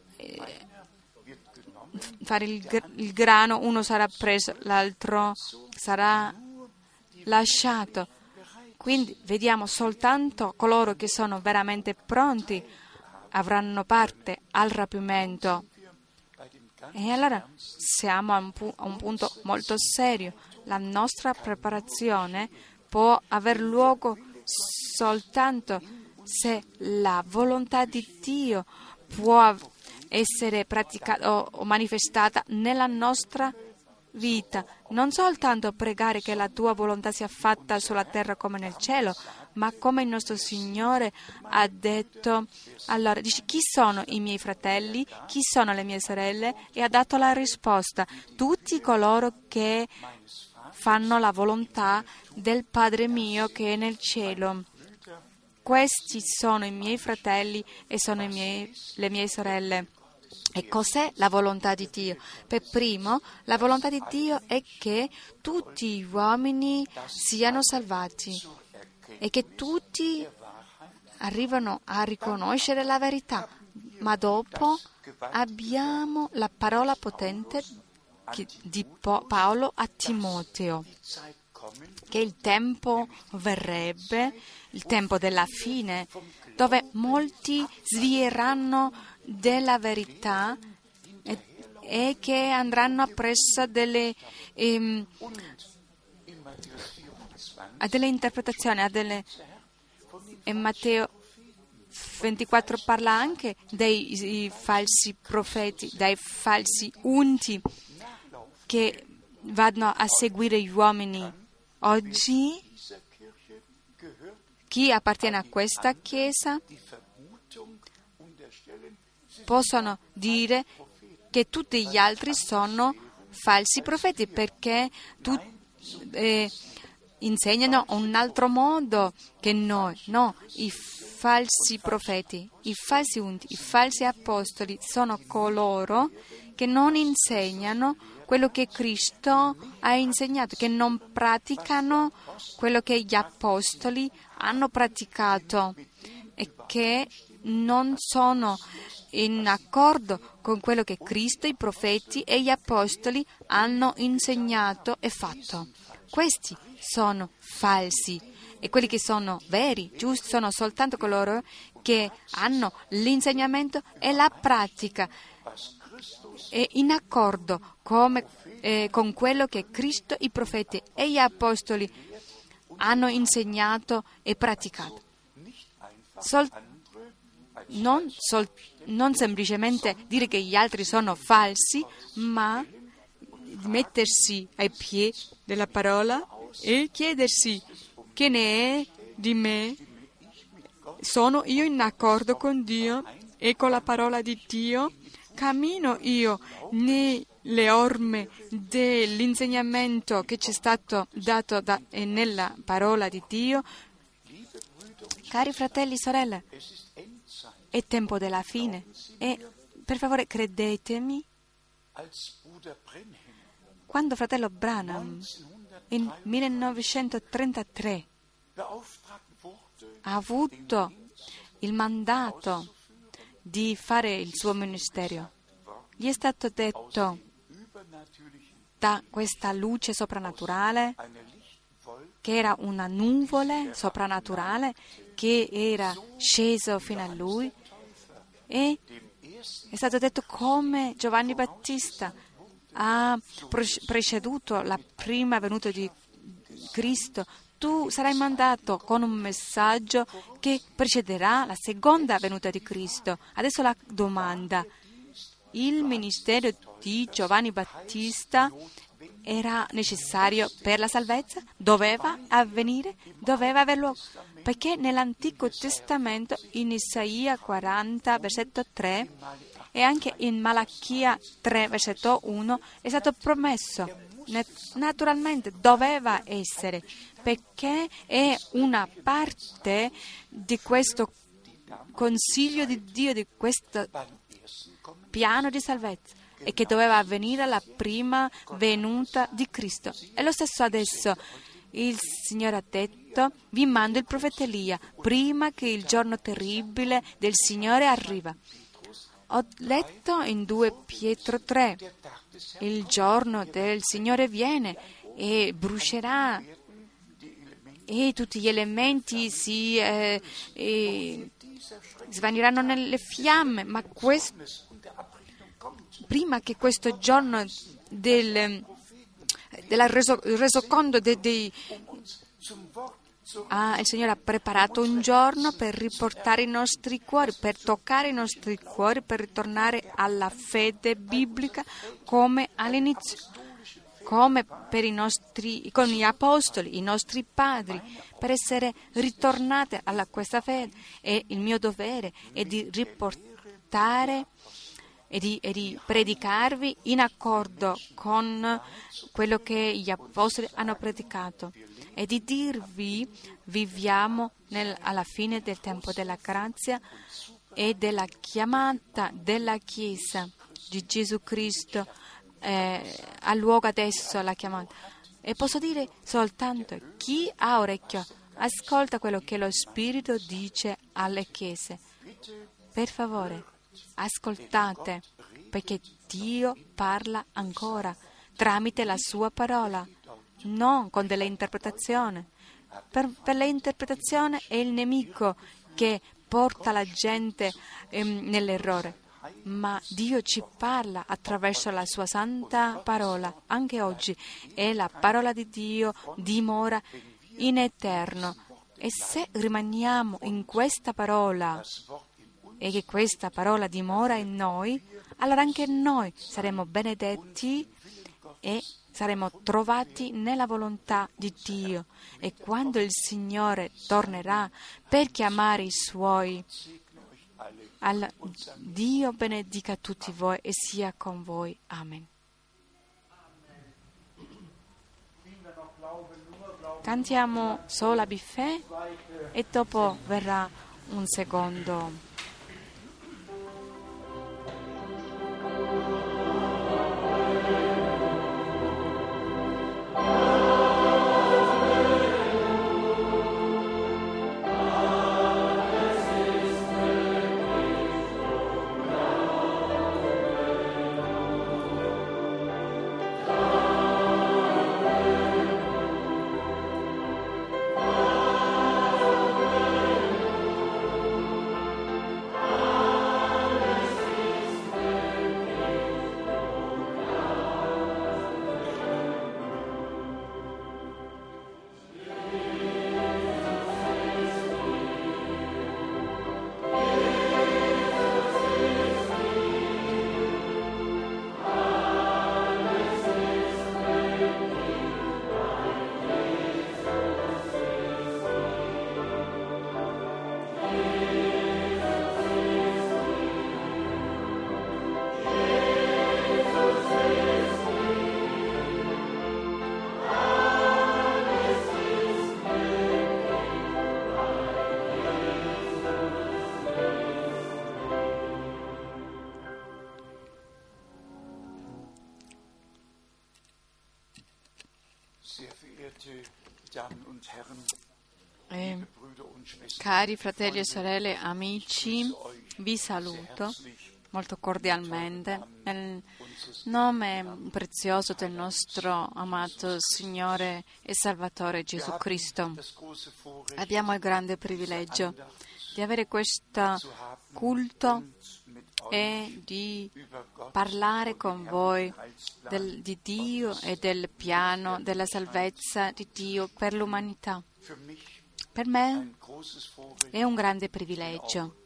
fare il, il grano, uno sarà preso, l'altro sarà lasciato. Quindi vediamo soltanto coloro che sono veramente pronti avranno parte al rapimento. E allora siamo a un, pu- a un punto molto serio. La nostra preparazione può aver luogo soltanto se la volontà di Dio può essere praticata o, o manifestata nella nostra vita. Non soltanto pregare che la tua volontà sia fatta sulla terra come nel cielo, ma come il nostro Signore ha detto. Allora dice: chi sono i miei fratelli, chi sono le mie sorelle? E ha dato la risposta: tutti coloro che fanno la volontà del Padre mio che è nel cielo. Questi sono i miei fratelli e sono i miei, le mie sorelle. E cos'è la volontà di Dio? Per primo, la volontà di Dio è che tutti gli uomini siano salvati e che tutti arrivano a riconoscere la verità. Ma dopo abbiamo la parola potente di Paolo a Timoteo, che il tempo verrebbe, il tempo della fine, dove molti svieranno della verità e, e che andranno appresso delle, ehm, a delle interpretazioni, a delle, e Matteo ventiquattro parla anche dei falsi profeti, dei falsi unti che vanno a seguire gli uomini. Oggi chi appartiene a questa Chiesa possono dire che tutti gli altri sono falsi profeti perché tu, eh, insegnano un altro modo che noi. No, i falsi profeti, i falsi unti, i falsi apostoli sono coloro che non insegnano quello che Cristo ha insegnato, che non praticano quello che gli apostoli hanno praticato e che non sono in accordo con quello che Cristo, i profeti e gli apostoli hanno insegnato e fatto. Questi sono falsi e quelli che sono veri, giusti, sono soltanto coloro che hanno l'insegnamento e la pratica e in accordo come, eh, con quello che Cristo, i profeti e gli apostoli hanno insegnato e praticato. Sol- non, sol- non semplicemente dire che gli altri sono falsi, ma mettersi ai piedi della parola e chiedersi che ne è di me. Sono io in accordo con Dio e con la parola di Dio? Cammino io nelle orme dell'insegnamento che ci è stato dato da, eh, nella parola di Dio? Cari fratelli e sorelle, è tempo della fine e per favore credetemi, quando fratello Branham in millenovecentotrentatré ha avuto il mandato di fare il suo ministero, gli è stato detto da questa luce soprannaturale, che era una nuvola soprannaturale, che era sceso fino a lui, e è stato detto come Giovanni Battista ha preceduto la prima venuta di Cristo. Tu sarai mandato con un messaggio che precederà la seconda venuta di Cristo. Adesso la domanda: il ministero di Giovanni Battista era necessario per la salvezza? Doveva avvenire? Doveva averlo? Perché nell'Antico Testamento, in Isaia quaranta, versetto tre, e anche in Malachia tre, versetto uno, è stato promesso. Naturalmente doveva essere, perché è una parte di questo consiglio di Dio, di questo piano di salvezza, e che doveva avvenire alla prima venuta di Cristo. E lo stesso adesso il Signore ha detto: vi mando il profeta Elia prima che il giorno terribile del Signore arriva. Ho letto in due Pietro tre: il giorno del Signore viene e brucerà e tutti gli elementi si eh, eh, svaniranno nelle fiamme, ma questo, prima che questo giorno del della reso, resoconto dei, dei ah, il Signore ha preparato un giorno per riportare i nostri cuori, per toccare i nostri cuori, per ritornare alla fede biblica come all'inizio, come per i nostri, con gli apostoli, i nostri padri, per essere ritornate a questa fede. E il mio dovere è di riportare e di, e di predicarvi in accordo con quello che gli apostoli hanno predicato e di dirvi: viviamo nel, alla fine del tempo della grazia e della chiamata della Chiesa di Gesù Cristo. Eh, ha luogo adesso la chiamata, e posso dire soltanto: chi ha orecchio ascolta quello che lo Spirito dice alle chiese. Per favore, ascoltate, perché Dio parla ancora tramite la sua parola, non con delle interpretazioni. Per, per l'interpretazione è il nemico che porta la gente ehm, nell'errore. Ma Dio ci parla attraverso la sua santa parola, anche oggi, e la parola di Dio dimora in eterno. E se rimaniamo in questa parola e che questa parola dimora in noi, allora anche noi saremo benedetti e saremo trovati nella volontà di Dio, e quando il Signore tornerà per chiamare i Suoi, al Dio benedica tutti voi e sia con voi. Amen. Cantiamo solo la Bifè e dopo verrà un secondo. Eh, cari fratelli e sorelle, amici, vi saluto molto cordialmente nel nome prezioso del nostro amato Signore e Salvatore Gesù Cristo. Abbiamo il grande privilegio di avere questo culto e di parlare con voi del, di Dio e del piano della salvezza di Dio per l'umanità. Per me è un grande privilegio.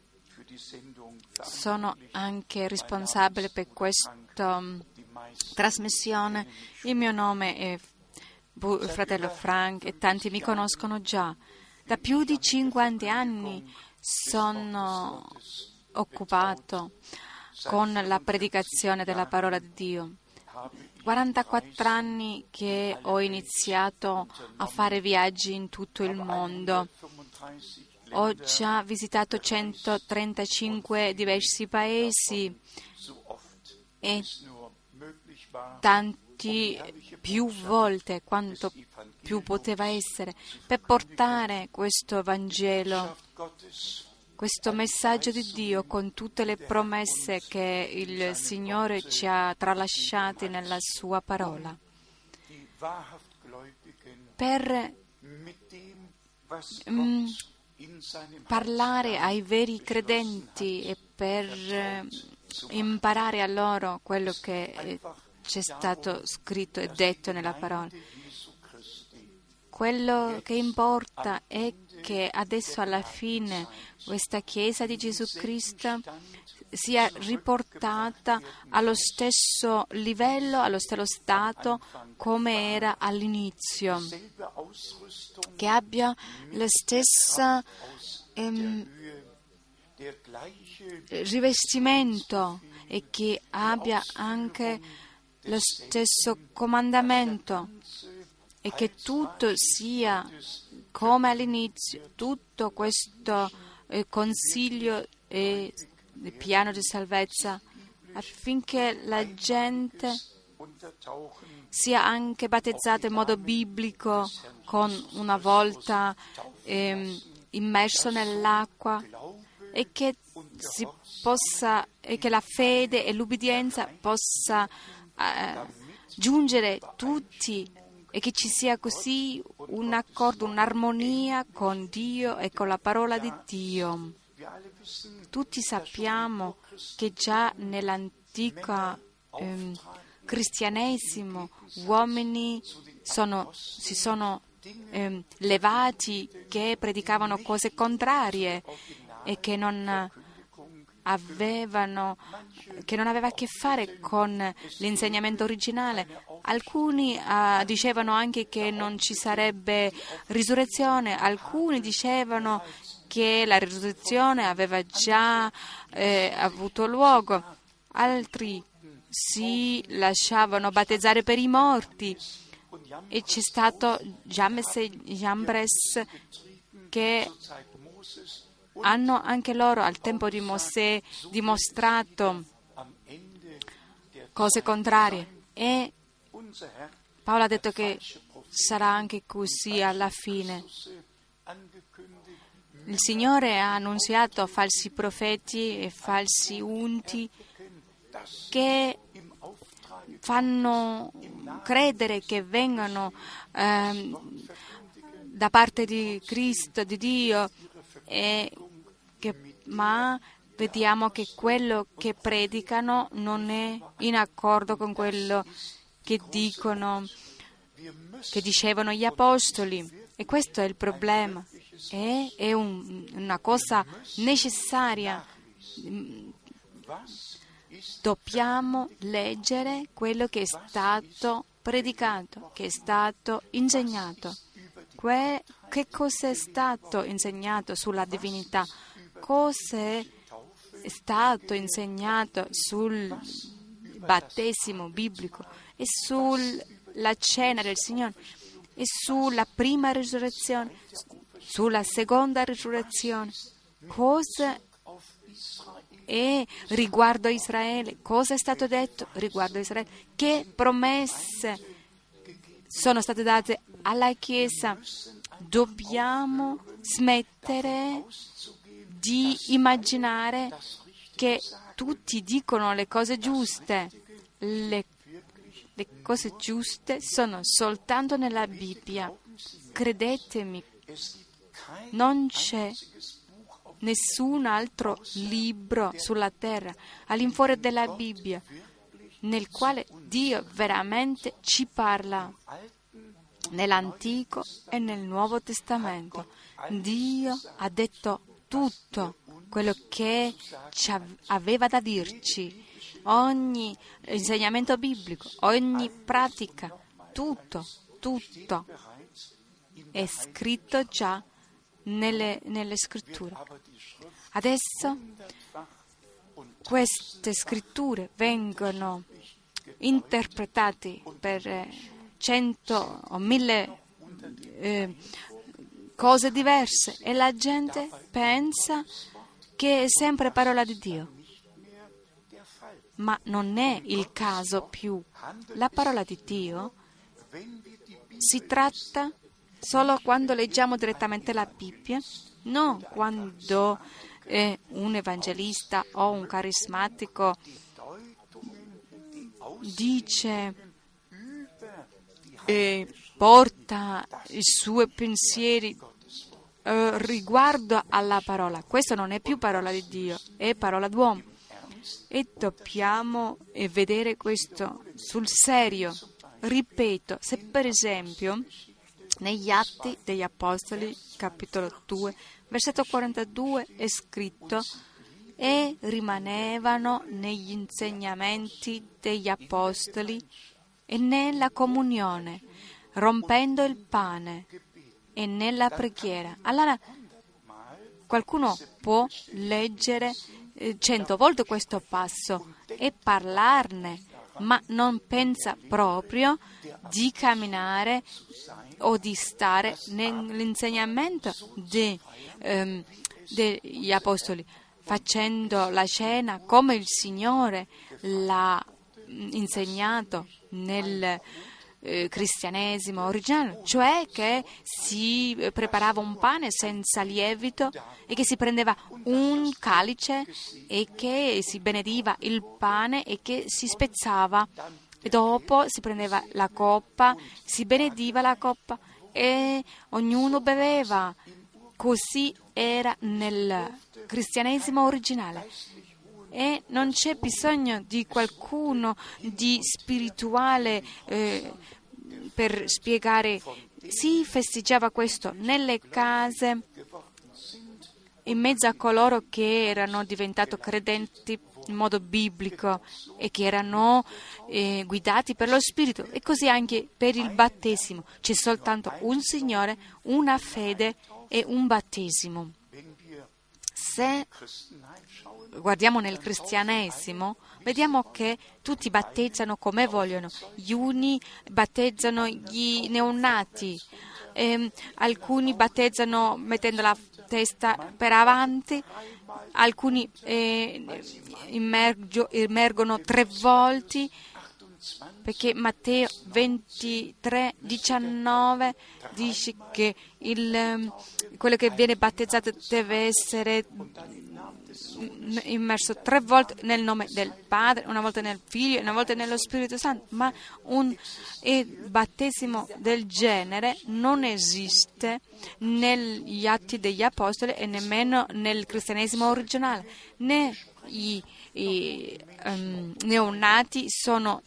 Sono anche responsabile per questa um, trasmissione. Il mio nome è Bu- fratello Frank e tanti mi conoscono già. Da più di cinquanta anni sono occupato con la predicazione della parola di Dio. quarantaquattro anni che ho iniziato a fare viaggi in tutto il mondo. Ho già visitato centotrentacinque diversi paesi e tanti più volte quanto più poteva essere per portare questo Vangelo, questo messaggio di Dio con tutte le promesse che il Signore ci ha tralasciate nella sua parola. Per mm, parlare ai veri credenti e per eh, imparare a loro quello che eh, c'è stato scritto e detto nella parola. Quello che importa è che adesso alla fine questa Chiesa di Gesù Cristo sia riportata allo stesso livello, allo stesso stato come era all'inizio, che abbia lo stesso ehm, rivestimento e che abbia anche lo stesso comandamento e che tutto sia come all'inizio, tutto questo eh, consiglio e il piano di salvezza, affinché la gente sia anche battezzata in modo biblico, con una volta eh, immerso nell'acqua, e che si possa, e che la fede e l'ubbidienza possa eh, giungere tutti, e che ci sia così un accordo, un'armonia con Dio e con la parola di Dio. Tutti sappiamo che già nell'antico eh, cristianesimo uomini sono, si sono eh, levati che predicavano cose contrarie e che non avevano, che non aveva a che fare con l'insegnamento originale. Alcuni uh, dicevano anche che non ci sarebbe risurrezione, alcuni dicevano che la risurrezione aveva già eh, avuto luogo, altri si lasciavano battezzare per i morti, e c'è stato James e Jambres che hanno anche loro al tempo di Mosè dimostrato cose contrarie, e Paolo ha detto che sarà anche così alla fine. Il Signore ha annunziato falsi profeti e falsi unti che fanno credere che vengano eh, da parte di Cristo, di Dio, e che, ma vediamo che quello che predicano non è in accordo con quello che dicono, che dicevano gli apostoli, e questo è il problema. È, è un, una cosa necessaria. Dobbiamo leggere quello che è stato predicato, che è stato insegnato. Que, che cosa è stato insegnato sulla divinità? Cosa è stato insegnato sul battesimo biblico e sulla cena del Signore e sulla prima risurrezione, sulla seconda risurrezione? Cosa è riguardo a Israele? Cosa è stato detto riguardo a Israele? Che promesse sono state date alla Chiesa? Dobbiamo smettere di immaginare che tutti dicono le cose giuste. Le, le cose giuste sono soltanto nella Bibbia. Credetemi, non c'è nessun altro libro sulla terra all'infuori della Bibbia nel quale Dio veramente ci parla. Nell'Antico e nel Nuovo Testamento Dio ha detto tutto quello che ci aveva da dirci. Ogni insegnamento biblico, ogni pratica, tutto, tutto è scritto già nelle, nelle scritture. Adesso queste scritture vengono interpretate per cento o mille eh, cose diverse, e la gente pensa che è sempre parola di Dio. Ma non è il caso più. La parola di Dio si tratta solo quando leggiamo direttamente la Bibbia, non quando eh, un evangelista o un carismatico dice e porta i suoi pensieri eh, riguardo alla parola. Questo non è più parola di Dio, è parola d'uomo. E dobbiamo eh, vedere questo sul serio. Ripeto, se per esempio negli Atti degli Apostoli, capitolo due, versetto quarantadue, è scritto: e rimanevano negli insegnamenti degli Apostoli e nella comunione, rompendo il pane e nella preghiera. Allora, qualcuno può leggere eh, cento volte questo passo e parlarne, ma non pensa proprio di camminare o di stare nell'insegnamento de, ehm, degli Apostoli, facendo la cena come il Signore l'ha insegnato nel eh, cristianesimo originale, cioè che si preparava un pane senza lievito e che si prendeva un calice e che si benediva il pane e che si spezzava, e dopo si prendeva la coppa, si benediva la coppa e ognuno beveva. Così era nel cristianesimo originale. E non c'è bisogno di qualcuno di spirituale eh, per spiegare. Si festeggiava questo nelle case in mezzo a coloro che erano diventati credenti in modo biblico e che erano eh, guidati per lo Spirito, e così anche per il battesimo. C'è soltanto un Signore, una fede e un battesimo. Se guardiamo nel cristianesimo, vediamo che tutti battezzano come vogliono. Gli uni battezzano gli neonati, ehm, alcuni battezzano mettendo la testa per avanti, alcuni eh, immergio, immergono tre volte, perché Matteo ventitré diciannove dice che il, quello che viene battezzato deve essere immerso tre volte nel nome del Padre, una volta nel Figlio e una volta nello Spirito Santo, ma un battesimo del genere non esiste negli Atti degli Apostoli e nemmeno nel cristianesimo originale. Né i, i um, neonati sono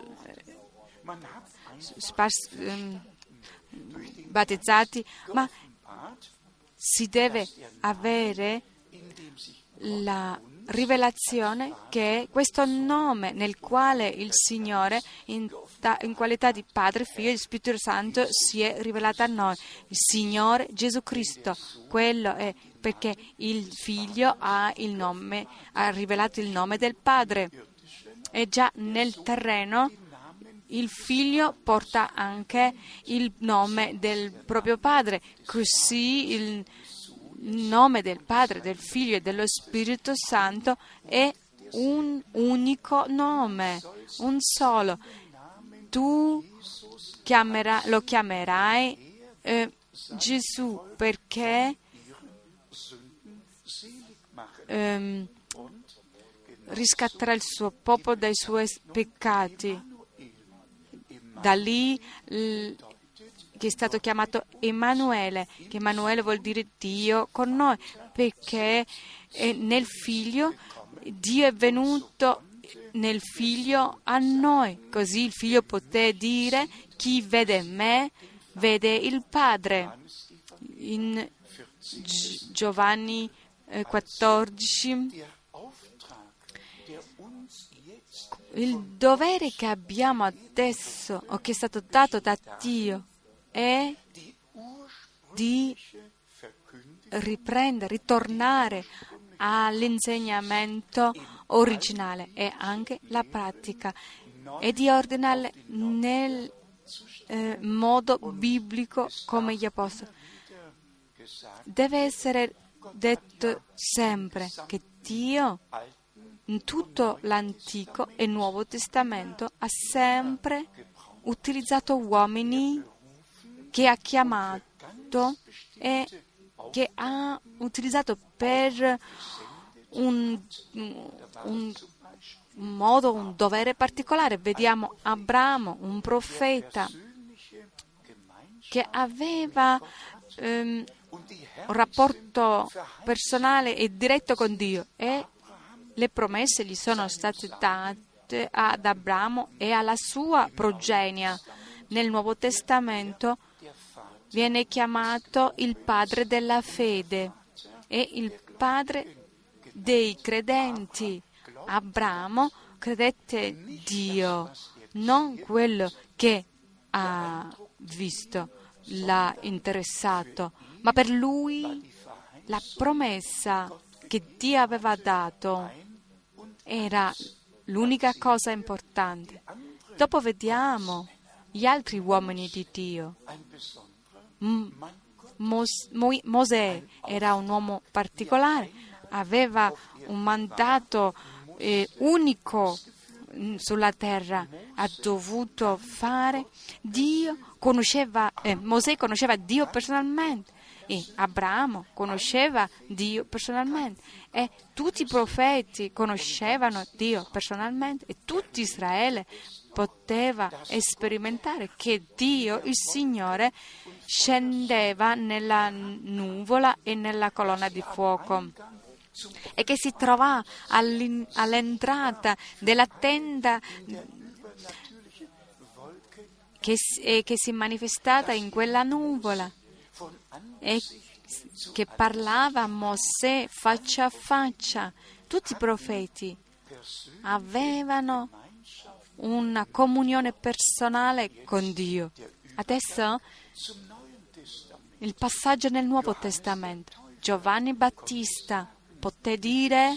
spars- um, battezzati, ma si deve avere la rivelazione che questo nome nel quale il Signore in, ta, in qualità di Padre, Figlio e Spirito Santo si è rivelato a noi, il Signore Gesù Cristo. Quello è perché il Figlio ha il nome, ha rivelato il nome del Padre, e già nel terreno il Figlio porta anche il nome del proprio Padre, così il Il nome del Padre, del Figlio e dello Spirito Santo è un unico nome, un solo. Tu chiamera, lo chiamerai eh, Gesù perché ehm, riscatterà il suo popolo dai suoi peccati. Da lì l, che è stato chiamato Emanuele, che Emanuele vuol dire Dio con noi, perché nel Figlio Dio è venuto nel Figlio a noi, così il Figlio poté dire: chi vede me vede il Padre. In Giovanni quattordici, il dovere che abbiamo adesso, o che è stato dato da Dio, è di riprendere, ritornare all'insegnamento originale e anche la pratica, e di ordinarle nel eh, modo biblico come gli apostoli. Deve essere detto sempre che Dio in tutto l'Antico e Nuovo Testamento ha sempre utilizzato uomini che ha chiamato e che ha utilizzato per un, un modo, un dovere particolare. Vediamo Abramo, un profeta che aveva um, un rapporto personale e diretto con Dio, e le promesse gli sono state date ad Abramo e alla sua progenie. Nel Nuovo Testamento viene chiamato il padre della fede e il padre dei credenti. Abramo credette Dio, non quello che ha visto, l'ha interessato, ma per lui la promessa che Dio aveva dato era l'unica cosa importante. Dopo vediamo gli altri uomini di Dio. Mos- Mo- Mosè era un uomo particolare, aveva un mandato eh, unico sulla terra, ha dovuto fare. Dio conosceva, eh, Mosè conosceva Dio personalmente, e Abramo conosceva Dio personalmente, e tutti i profeti conoscevano Dio personalmente, e tutto Israele poteva sperimentare che Dio, il Signore, scendeva nella nuvola e nella colonna di fuoco, e che si trovava all'entrata della tenda che, che si è manifestata in quella nuvola, e che parlava a Mosè faccia a faccia. Tutti i profeti avevano una comunione personale con Dio. Adesso il passaggio nel Nuovo Testamento. Giovanni Battista poté dire,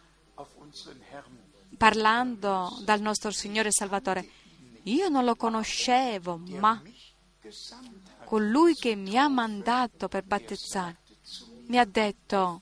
parlando dal nostro Signore Salvatore, io non lo conoscevo, ma colui che mi ha mandato per battezzare mi ha detto,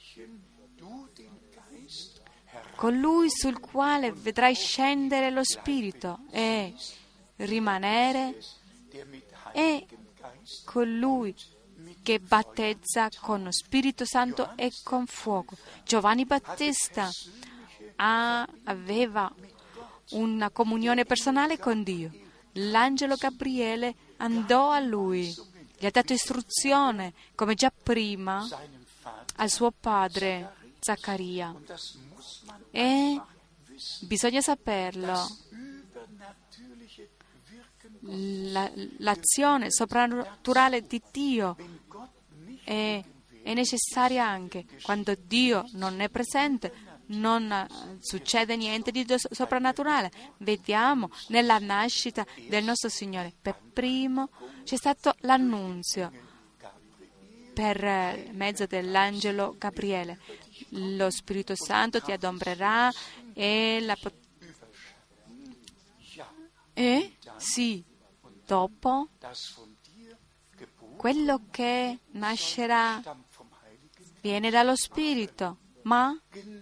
colui sul quale vedrai scendere lo Spirito e rimanere è colui che battezza con lo Spirito Santo e con fuoco. Giovanni Battista ha, aveva una comunione personale con Dio. L'angelo Gabriele andò a lui, gli ha dato istruzione, come già prima, al suo padre Zaccaria. E bisogna saperlo, la, l'azione soprannaturale di Dio è, è necessaria anche quando Dio non è presente. Non succede niente di soprannaturale. Vediamo nella nascita del nostro Signore. Per primo c'è stato l'annunzio per mezzo dell'angelo Gabriele. Lo Spirito Santo ti adombrerà e la pot- e sì, dopo quello che nascerà viene dallo Spirito, ma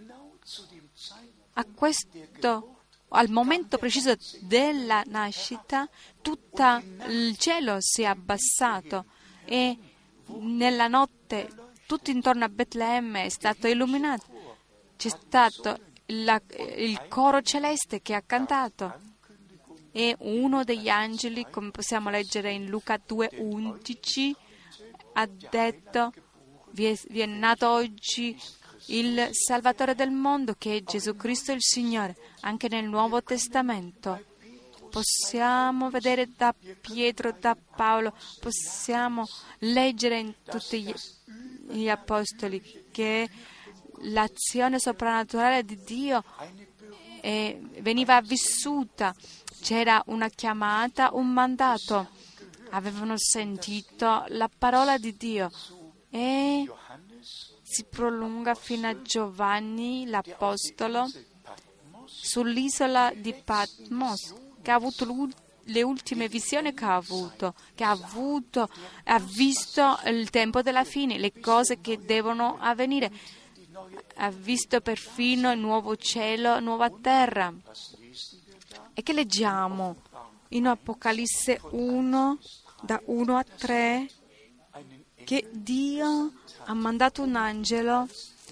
a questo, al momento preciso della nascita, tutto il cielo si è abbassato e nella notte tutto intorno a Betlemme è stato illuminato. C'è stato la, il coro celeste che ha cantato e uno degli angeli, come possiamo leggere in Luca due undici, ha detto: vi è, vi è nato oggi il Salvatore del mondo, che è Gesù Cristo il Signore. Anche nel Nuovo Testamento possiamo vedere da Pietro, da Paolo, possiamo leggere in tutti gli, gli apostoli che l'azione soprannaturale di Dio eh, veniva vissuta. C'era una chiamata, un mandato. Avevano sentito la parola di Dio e si prolunga fino a Giovanni l'Apostolo sull'isola di Patmos, che ha avuto le ultime visioni che ha avuto, che ha avuto, ha visto il tempo della fine, le cose che devono avvenire, ha visto perfino il nuovo cielo, nuova terra. E che leggiamo in Apocalisse uno, da uno a tre, che Dio ha mandato un angelo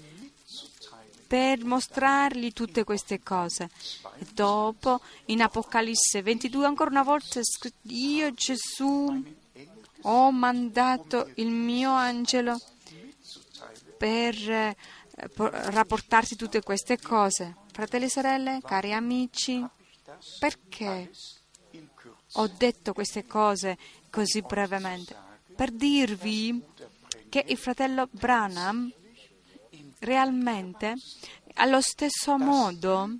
per mostrargli tutte queste cose. E dopo, in Apocalisse ventidue, ancora una volta è scritto: io, Gesù, ho mandato il mio angelo per eh, rapportarti tutte queste cose. Fratelli e sorelle, cari amici, perché ho detto queste cose così brevemente? Per dirvi che il fratello Branham realmente, allo stesso modo,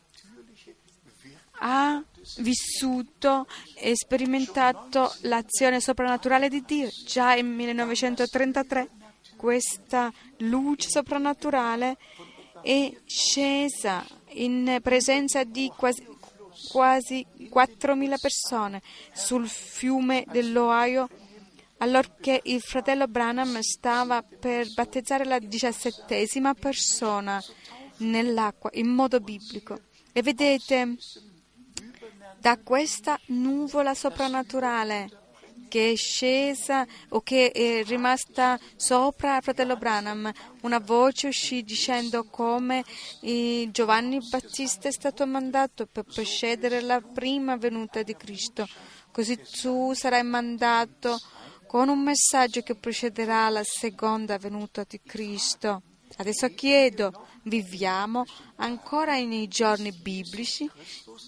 ha vissuto e sperimentato l'azione soprannaturale di Dio. Già nel millenovecentotrentatré questa luce soprannaturale è scesa in presenza di quasi, quasi quattromila persone sul fiume dell'Ohio, allorché il fratello Branham stava per battezzare la diciassettesima persona nell'acqua in modo biblico. E vedete, da questa nuvola soprannaturale che è scesa o che è rimasta sopra il fratello Branham, una voce uscì dicendo come Giovanni Battista è stato mandato per precedere la prima venuta di Cristo, così tu sarai mandato con un messaggio che precederà la seconda venuta di Cristo. Adesso chiedo, viviamo ancora nei giorni biblici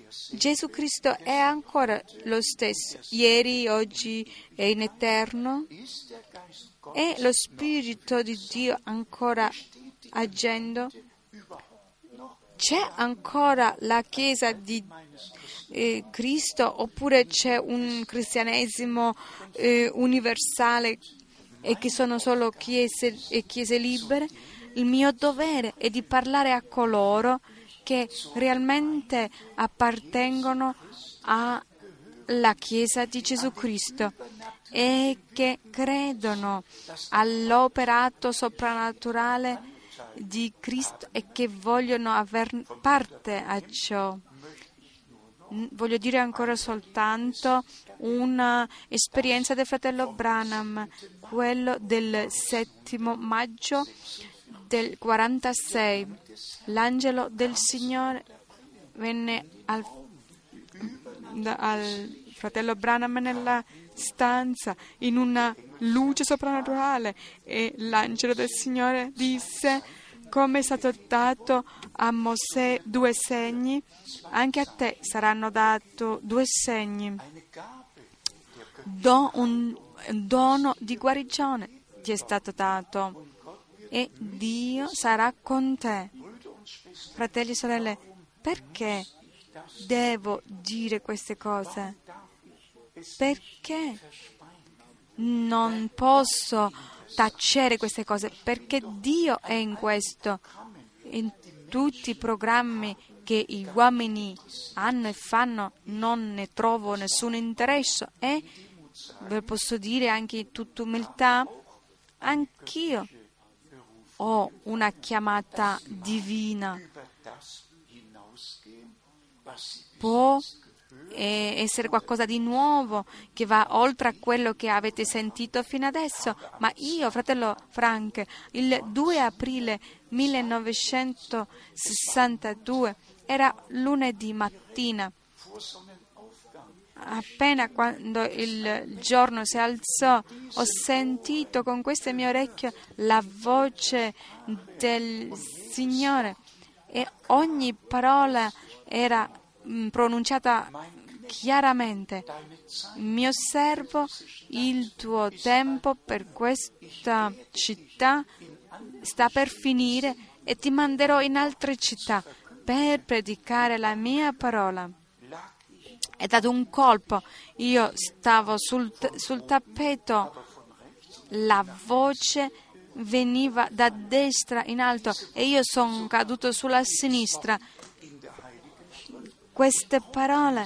Gesù Cristo è ancora lo stesso, ieri, oggi e in eterno? È lo Spirito di Dio ancora agendo? C'è ancora la Chiesa di eh, Cristo oppure c'è un cristianesimo eh, universale e che sono solo chiese e chiese libere? Il mio dovere è di parlare a coloro che realmente appartengono alla Chiesa di Gesù Cristo e che credono all'operato soprannaturale di Cristo e che vogliono aver parte a ciò. Voglio dire ancora soltanto un'esperienza del fratello Branham, quello del settimo maggio del quarantasei. L'angelo del Signore venne al, al fratello Branham nella stanza in una luce soprannaturale e l'angelo del Signore disse: come è stato dato a Mosè due segni, anche a te saranno dati due segni. Do, un dono di guarigione ti è stato dato e Dio sarà con te. Fratelli e sorelle, perché devo dire queste cose? Perché non posso tacere queste cose? Perché Dio è in questo, in tutti i programmi che gli uomini hanno e fanno non ne trovo nessun interesse e ve posso dire anche in tutta umiltà, anch'io ho una chiamata divina. Può eh, essere qualcosa di nuovo che va oltre a quello che avete sentito fino adesso, ma io, fratello Frank, il due aprile millenovecentosessantadue era lunedì mattina. Appena quando il giorno si alzò, ho sentito con queste mie orecchie la voce del Signore e ogni parola era pronunciata chiaramente. Mio servo, il tuo tempo per questa città sta per finire e ti manderò in altre città per predicare la mia parola. È dato un colpo, io stavo sul, sul tappeto, la voce veniva da destra in alto e io sono caduto sulla sinistra. Queste parole,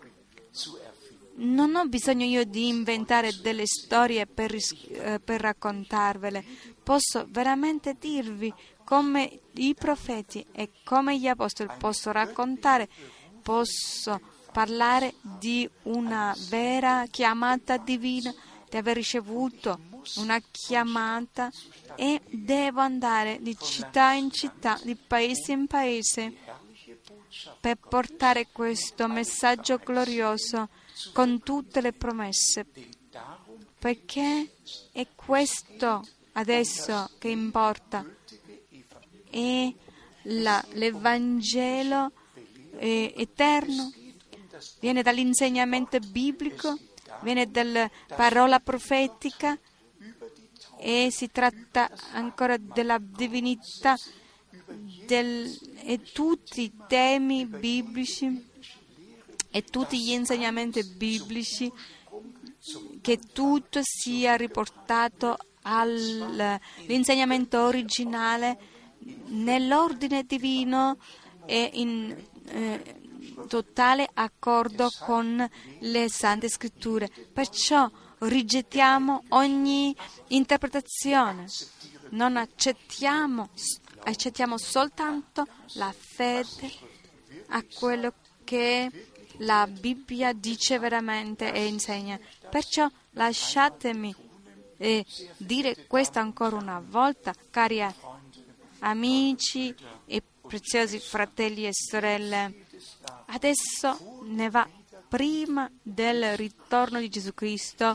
non ho bisogno io di inventare delle storie per, eh, per raccontarvele, posso veramente dirvi come i profeti e come gli apostoli, posso raccontare, posso parlare di una vera chiamata divina, di aver ricevuto una chiamata e devo andare di città in città, di paese in paese per portare questo messaggio glorioso con tutte le promesse, perché è questo adesso che importa, è la, l'Evangelo è eterno. Viene dall'insegnamento biblico, viene dalla parola profetica e si tratta ancora della divinità del, e tutti i temi biblici e tutti gli insegnamenti biblici, che tutto sia riportato all'insegnamento originale nell'ordine divino e in eh, totale accordo con le Sante Scritture. Perciò rigettiamo ogni interpretazione, non accettiamo, accettiamo soltanto la fede a quello che la Bibbia dice veramente e insegna. Perciò lasciatemi eh, dire questo ancora una volta, cari amici e preziosi fratelli e sorelle. Adesso ne va prima del ritorno di Gesù Cristo,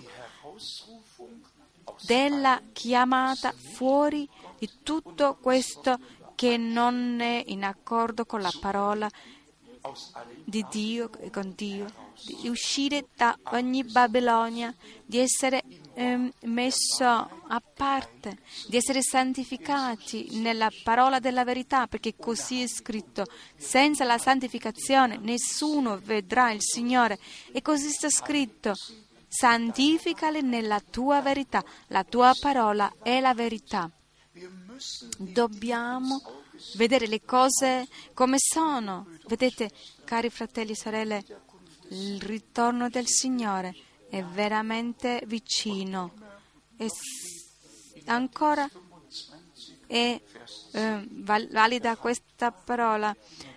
della chiamata fuori di tutto questo che non è in accordo con la parola di Dio e con Dio, di uscire da ogni Babilonia, di essere eh, messo a parte, di essere santificati nella parola della verità, perché così è scritto: senza la santificazione nessuno vedrà il Signore, e così sta scritto: santificali nella tua verità, la tua parola è la verità. Dobbiamo vedere le cose come sono. Vedete, cari fratelli e sorelle, il ritorno del Signore è veramente vicino. E ancora è eh, valida questa parola: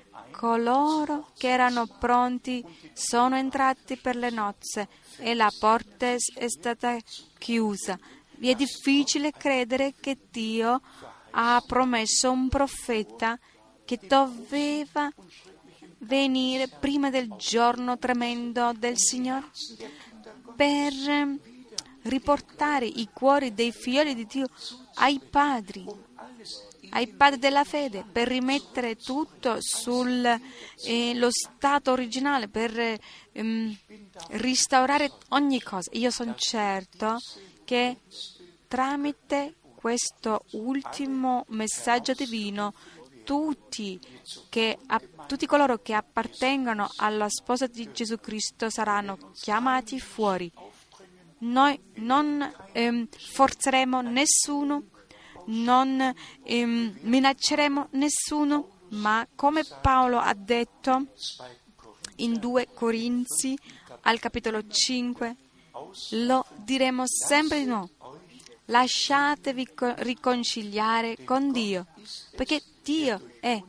coloro che erano pronti sono entrati per le nozze e la porta è stata chiusa. Vi è difficile credere che Dio ha promesso un profeta che doveva venire prima del giorno tremendo del Signore per riportare i cuori dei figli di Dio ai padri, ai padri della fede, per rimettere tutto sullo eh, stato originale, per ehm, restaurare ogni cosa. Io sono certo che tramite questo ultimo messaggio divino tutti, che, a, tutti coloro che appartengono alla sposa di Gesù Cristo saranno chiamati fuori. Noi non ehm, forzeremo nessuno, non ehm, minacceremo nessuno, ma come Paolo ha detto in due Corinzi al capitolo cinque, lo diremo sempre di nuovo: lasciatevi riconciliare con Dio, perché Dio è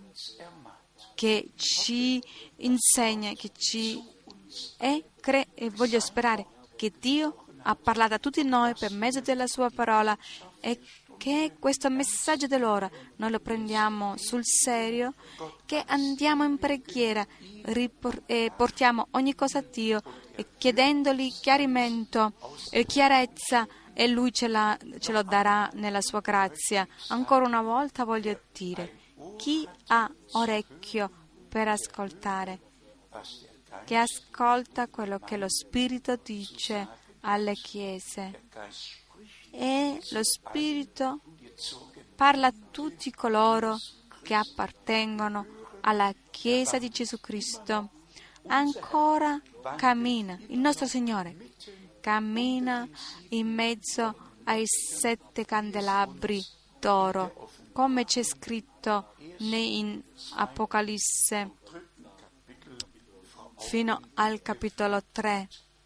che ci insegna, che ci è, cre- e voglio sperare che Dio ha parlato a tutti noi per mezzo della sua parola, e che questo messaggio dell'ora noi lo prendiamo sul serio, che andiamo in preghiera ripor- e portiamo ogni cosa a Dio, e chiedendogli chiarimento e chiarezza, e Lui ce, la, ce lo darà nella sua grazia. Ancora una volta voglio dire: chi ha orecchio per ascoltare, che ascolta quello che lo Spirito dice alle chiese. E lo Spirito parla a tutti coloro che appartengono alla Chiesa di Gesù Cristo. Ancora cammina, il nostro Signore cammina in mezzo ai sette candelabri d'oro, come c'è scritto in Apocalisse fino al capitolo tre.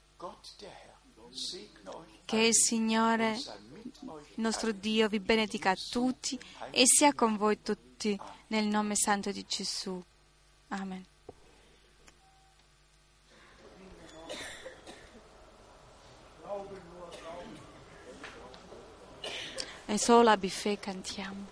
Che il Signore, nostro Dio, vi benedica a tutti e sia con voi tutti nel nome santo di Gesù. Amen. E solo a Biffè cantiamo.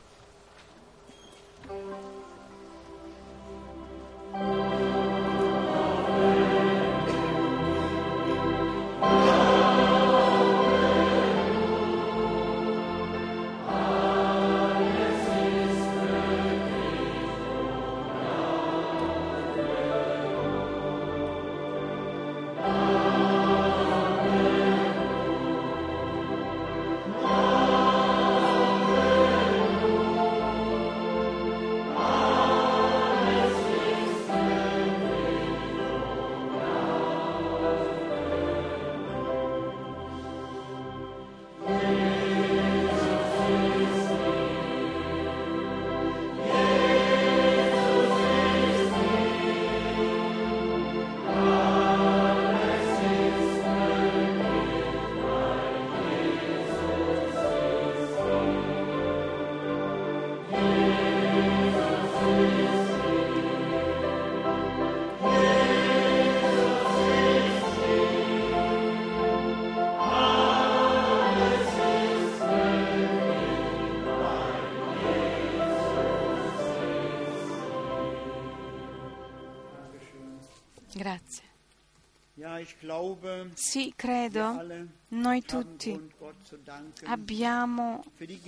Grazie. Sì, credo, noi tutti abbiamo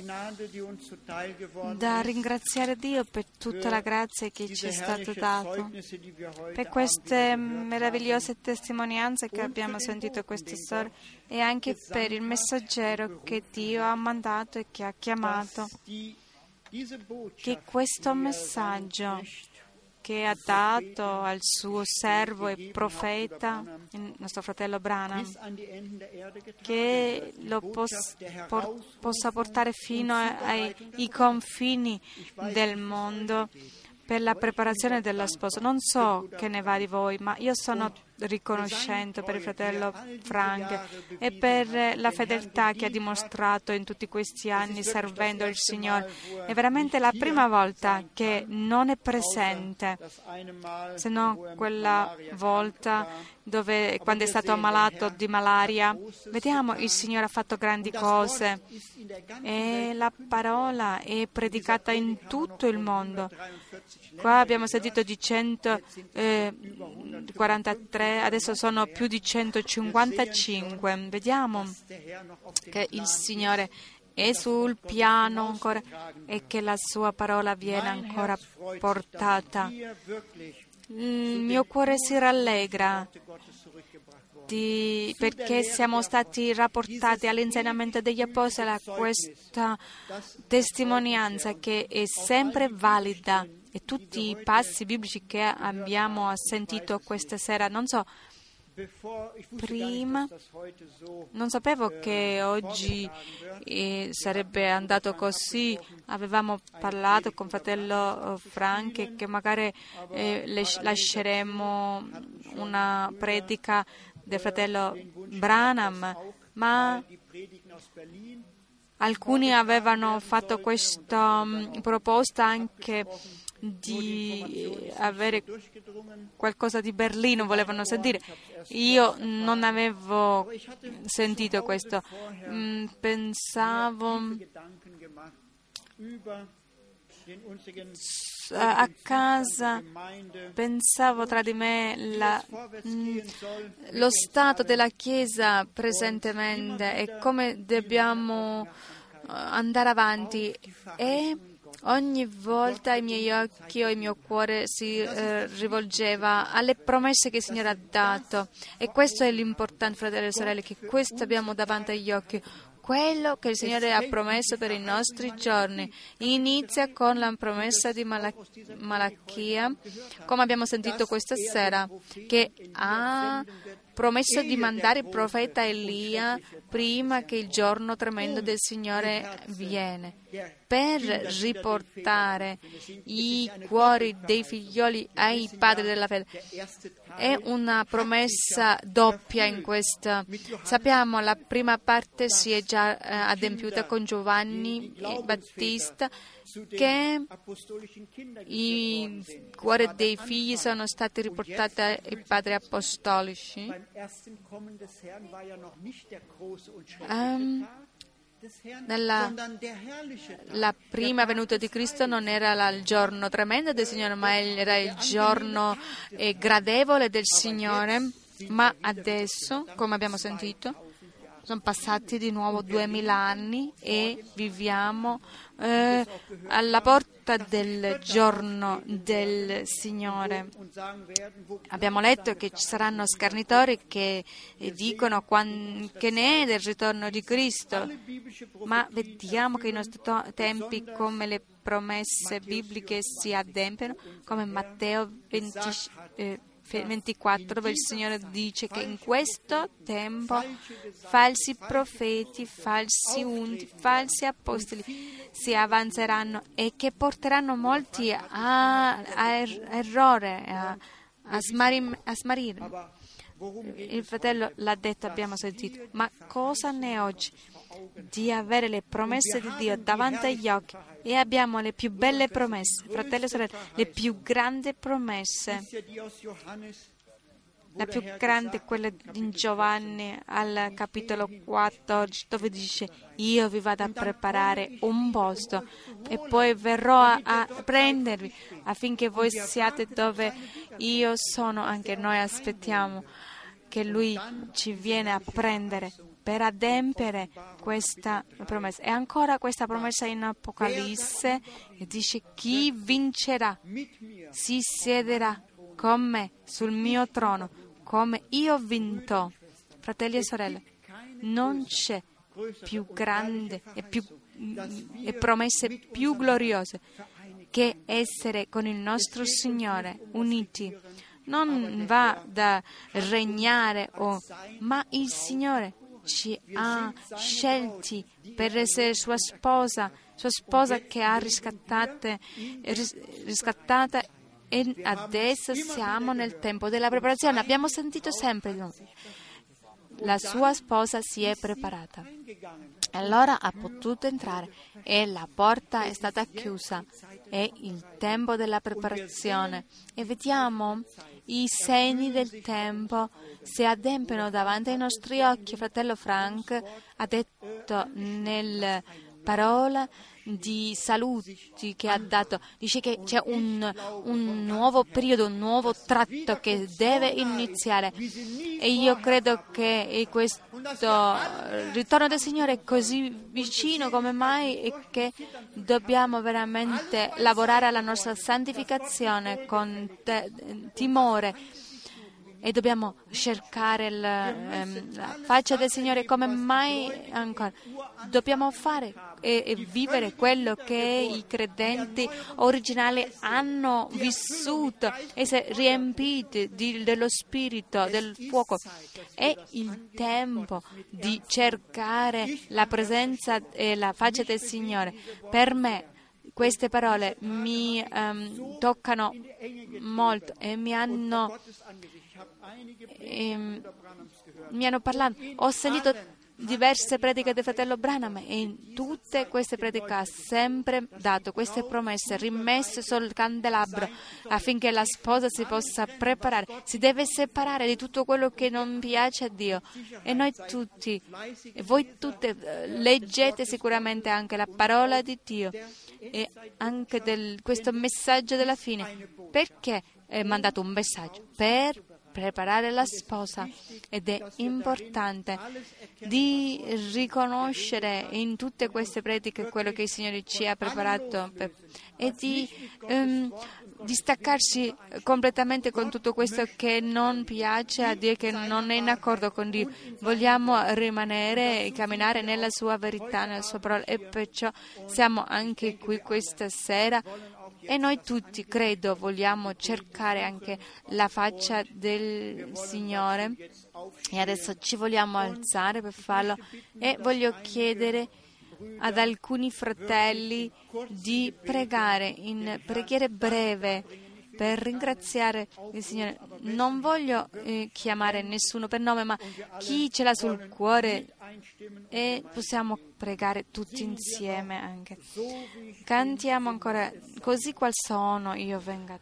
da ringraziare Dio per tutta la grazia che ci è stata data, per queste meravigliose testimonianze che abbiamo sentito queste storie e anche per il messaggero che Dio ha mandato e che ha chiamato, che questo messaggio che ha dato al suo servo e profeta, il nostro fratello Branham, che lo pos- por- possa portare fino a- ai i confini del mondo per la preparazione della sposa. Non so che ne va di voi, ma io sono riconoscente per il fratello Frank e per la fedeltà che ha dimostrato in tutti questi anni servendo il Signore. È veramente la prima volta che non è presente, se no quella volta dove, quando è stato ammalato di malaria. Vediamo, il Signore ha fatto grandi cose e la parola è predicata in tutto il mondo. Qua abbiamo sentito di centoquarantatré, adesso sono più di centocinquantacinque. Vediamo che il Signore è sul piano ancora e che la sua parola viene ancora portata. Il mio cuore si rallegra di, perché siamo stati rapportati all'insegnamento degli Apostoli a questa testimonianza che è sempre valida. E tutti i passi biblici che abbiamo sentito questa sera, non so, prima non sapevo che oggi eh, sarebbe andato così. Avevamo parlato con fratello Frank che magari eh, lasceremo una predica del fratello Branham, ma alcuni avevano fatto questa um, proposta anche di avere qualcosa di Berlino, volevano sentire. Io non avevo sentito questo. Mm, pensavo a casa, pensavo tra di me la, mm, lo stato della Chiesa presentemente e come dobbiamo andare avanti, e ogni volta i miei occhi o il mio cuore si eh, rivolgeva alle promesse che il Signore ha dato. E questo è l'importante, fratelli e sorelle, che questo abbiamo davanti agli occhi. Quello che il Signore ha promesso per i nostri giorni inizia con la promessa di Malach- Malachia, come abbiamo sentito questa sera, che ha promesso di mandare il profeta Elia prima che il giorno tremendo del Signore viene, per riportare i cuori dei figlioli ai padri della fede. È una promessa doppia in questa. Sappiamo, la prima parte si è già eh, adempiuta con Giovanni Battista, che i cuori dei figli sono stati riportati ai padri apostolici. Um, nella la prima venuta di Cristo non era la, il giorno tremendo del Signore, ma era il giorno eh, gradevole del Signore. Ma adesso, come abbiamo sentito, sono passati di nuovo duemila anni e viviamo eh, alla porta del giorno del Signore. Abbiamo letto che ci saranno schernitori che eh, dicono quan, che ne è del ritorno di Cristo, ma vediamo che i nostri to- tempi, come le promesse bibliche si adempiono, come Matteo venti, eh, ventiquattro, dove il Signore dice che in questo tempo falsi profeti, falsi unti, falsi apostoli si avanzeranno e che porteranno molti a, a er- errore, a, a, smarim- a smarire. Il fratello l'ha detto, abbiamo sentito, ma cosa ne è oggi? Di avere le promesse di Dio davanti agli occhi, e abbiamo le più belle promesse, fratelli e sorelle, le più grandi promesse. La più grande è quella di Giovanni al capitolo quattordici, dove dice: io vi vado a preparare un posto e poi verrò a, a prendervi affinché voi siate dove io sono. Anche noi aspettiamo che Lui ci viene a prendere per adempiere questa promessa. E ancora questa promessa in Apocalisse dice: chi vincerà si siederà con me sul mio trono, come io ho vinto. Fratelli e sorelle, non c'è più grande e, più, e promesse più gloriose che essere con il nostro Signore uniti. Non va da regnare, oh, ma il Signore ci ha scelti per essere sua sposa, sua sposa che ha riscattata, riscattata e adesso siamo nel tempo della preparazione. Abbiamo sentito sempre, la sua sposa si è preparata. Allora ha potuto entrare e la porta è stata chiusa. È il tempo della preparazione e vediamo i segni del tempo si adempiono davanti ai nostri occhi. Fratello Frank ha detto nella parola di saluti che ha dato, dice che c'è un, un nuovo periodo, un nuovo tratto che deve iniziare, e io credo che questo ritorno del Signore è così vicino come mai e che dobbiamo veramente lavorare alla nostra santificazione con te, timore, e dobbiamo cercare il, ehm, la faccia del Signore come mai ancora. Dobbiamo fare e, e vivere quello che i credenti originali hanno vissuto, essere riempiti di, dello Spirito, del fuoco. È il tempo di cercare la presenza e la faccia del Signore. Per me queste parole mi um, toccano molto e mi hanno E, mi hanno parlato. Ho sentito diverse prediche del fratello Branham e in tutte queste prediche ha sempre dato queste promesse rimesse sul candelabro affinché la sposa si possa preparare, si deve separare di tutto quello che non piace a Dio. E noi tutti, e voi tutte, leggete sicuramente anche la parola di Dio e anche del, questo messaggio della fine. Perché è mandato un messaggio? Per preparare la sposa, ed è importante di riconoscere in tutte queste prediche quello che il Signore ci ha preparato per, e di um, distaccarsi completamente con tutto questo che non piace a Dio, che non è in accordo con Dio. Vogliamo rimanere e camminare nella sua verità, nella sua parola, e perciò siamo anche qui questa sera. E noi tutti, credo, vogliamo cercare anche la faccia del Signore, e adesso ci vogliamo alzare per farlo, e voglio chiedere ad alcuni fratelli di pregare in preghiera breve per ringraziare il Signore. Non voglio eh, chiamare nessuno per nome, ma chi ce l'ha sul cuore, e possiamo pregare tutti insieme anche. Cantiamo ancora, così qual sono io venga.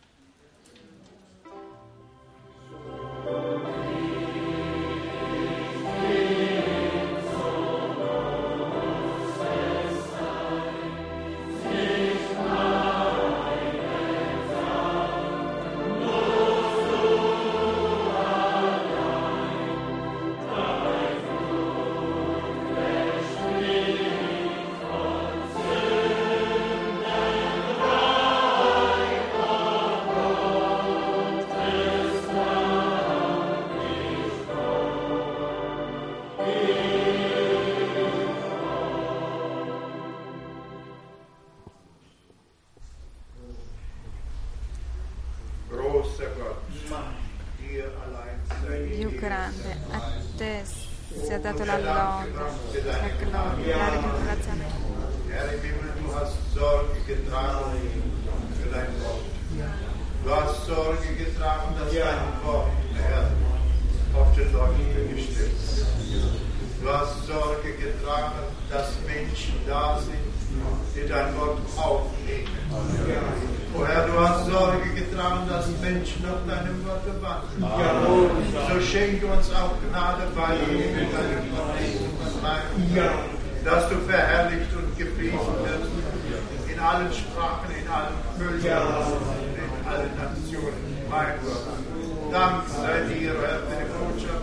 Grande, a te sia dato la lode, la gloria, la ringraziamento. Herr im Himmel, du hast Sorge getragen für dein Wort. Du hast Sorge getragen, dass dein Wort, Herr, auf den Leuchter gestellt ist. Du hast Sorge getragen, dass Menschen da sind, die dein Wort aufnehmen. O Herr, du hast Sorge getragen, dass Menschen auf deinem Wort wandeln. So schenke uns auch Gnade bei in deinem Wort, dass du verherrlicht und gepriesen wirst in allen Sprachen, in allen Völkern, in allen Nationen. Mein Gott, Dank sei dir, Herr, für die Botschaft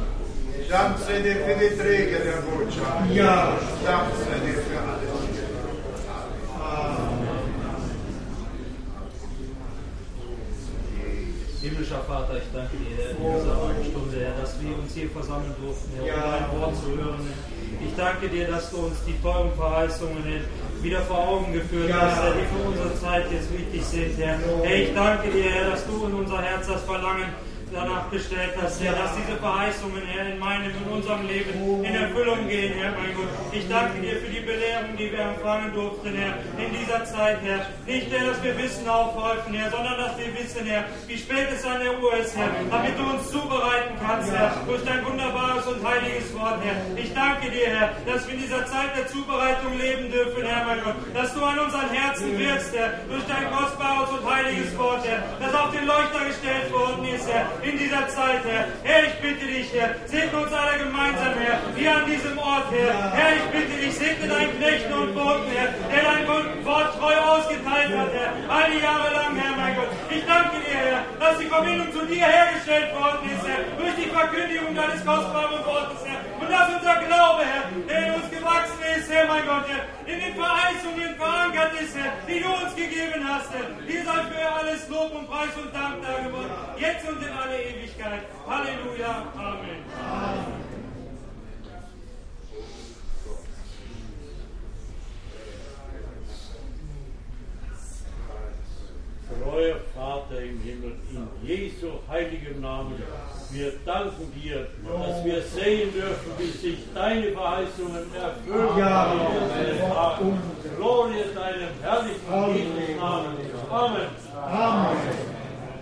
Dank sei dir für die Träger der Botschaft. Ja. Dank sei dir für alles. Himmlischer Vater, ich danke dir, Herr, in dieser Stunde, Herr, dass wir uns hier versammeln durften, Herr, um dein Wort zu hören. Herr. Ich danke dir, dass du uns die teuren Verheißungen, Herr, wieder vor Augen geführt hast, Herr, die für unsere Zeit jetzt wichtig sind, Herr. Herr, ich danke dir, Herr, dass du in unser Herz das Verlangen danach gestellt hast, Herr, dass diese Verheißungen, Herr, in meinem, in unserem Leben in Erfüllung gehen, Herr, mein Gott. Ich danke dir für die Belehrung, die wir empfangen durften, Herr, in dieser Zeit, Herr. Nicht, Herr, dass wir Wissen aufhäufen, Herr, sondern dass wir wissen, Herr, wie spät es an der Uhr ist, Herr, damit du uns zubereiten kannst, Herr, durch dein wunderbares und heiliges Wort, Herr. Ich danke dir, Herr, dass wir in dieser Zeit der Zubereitung leben dürfen, Herr, mein Gott, dass du an unseren Herzen wirkst, Herr, durch dein kostbares und heiliges Wort, Herr, das auf den Leuchter gestellt worden ist, Herr, in dieser Zeit, Herr. Herr, ich bitte dich, Herr, segne uns alle gemeinsam, Herr, hier an diesem Ort, Herr. Herr, ich bitte dich, segne deinen Knechten und Boten, Herr, der dein Wort treu ausgeteilt hat, Herr, all die Jahre lang, Herr, mein Gott. Ich danke dir, Herr, dass die Verbindung zu dir hergestellt worden ist, Herr, durch die Verkündigung deines kostbaren Wortes, Herr, und dass unser Glaube, Herr, der in uns gewachsen ist, Herr, mein Gott, Herr, in den Verheißungen verankert ist, Herr, die du uns gegeben hast, Herr. Dir sei für alles Lob und Preis und Dank dargeboten, jetzt und in alle Ewigkeit. Halleluja. Amen. Amen. Treuer Vater im Himmel, in Jesu heiligem Namen, wir danken dir, dass wir sehen dürfen, wie sich deine Verheißungen erfüllen. Ja. Glorie deinem herrlichen Jesus Namen. Amen. Amen.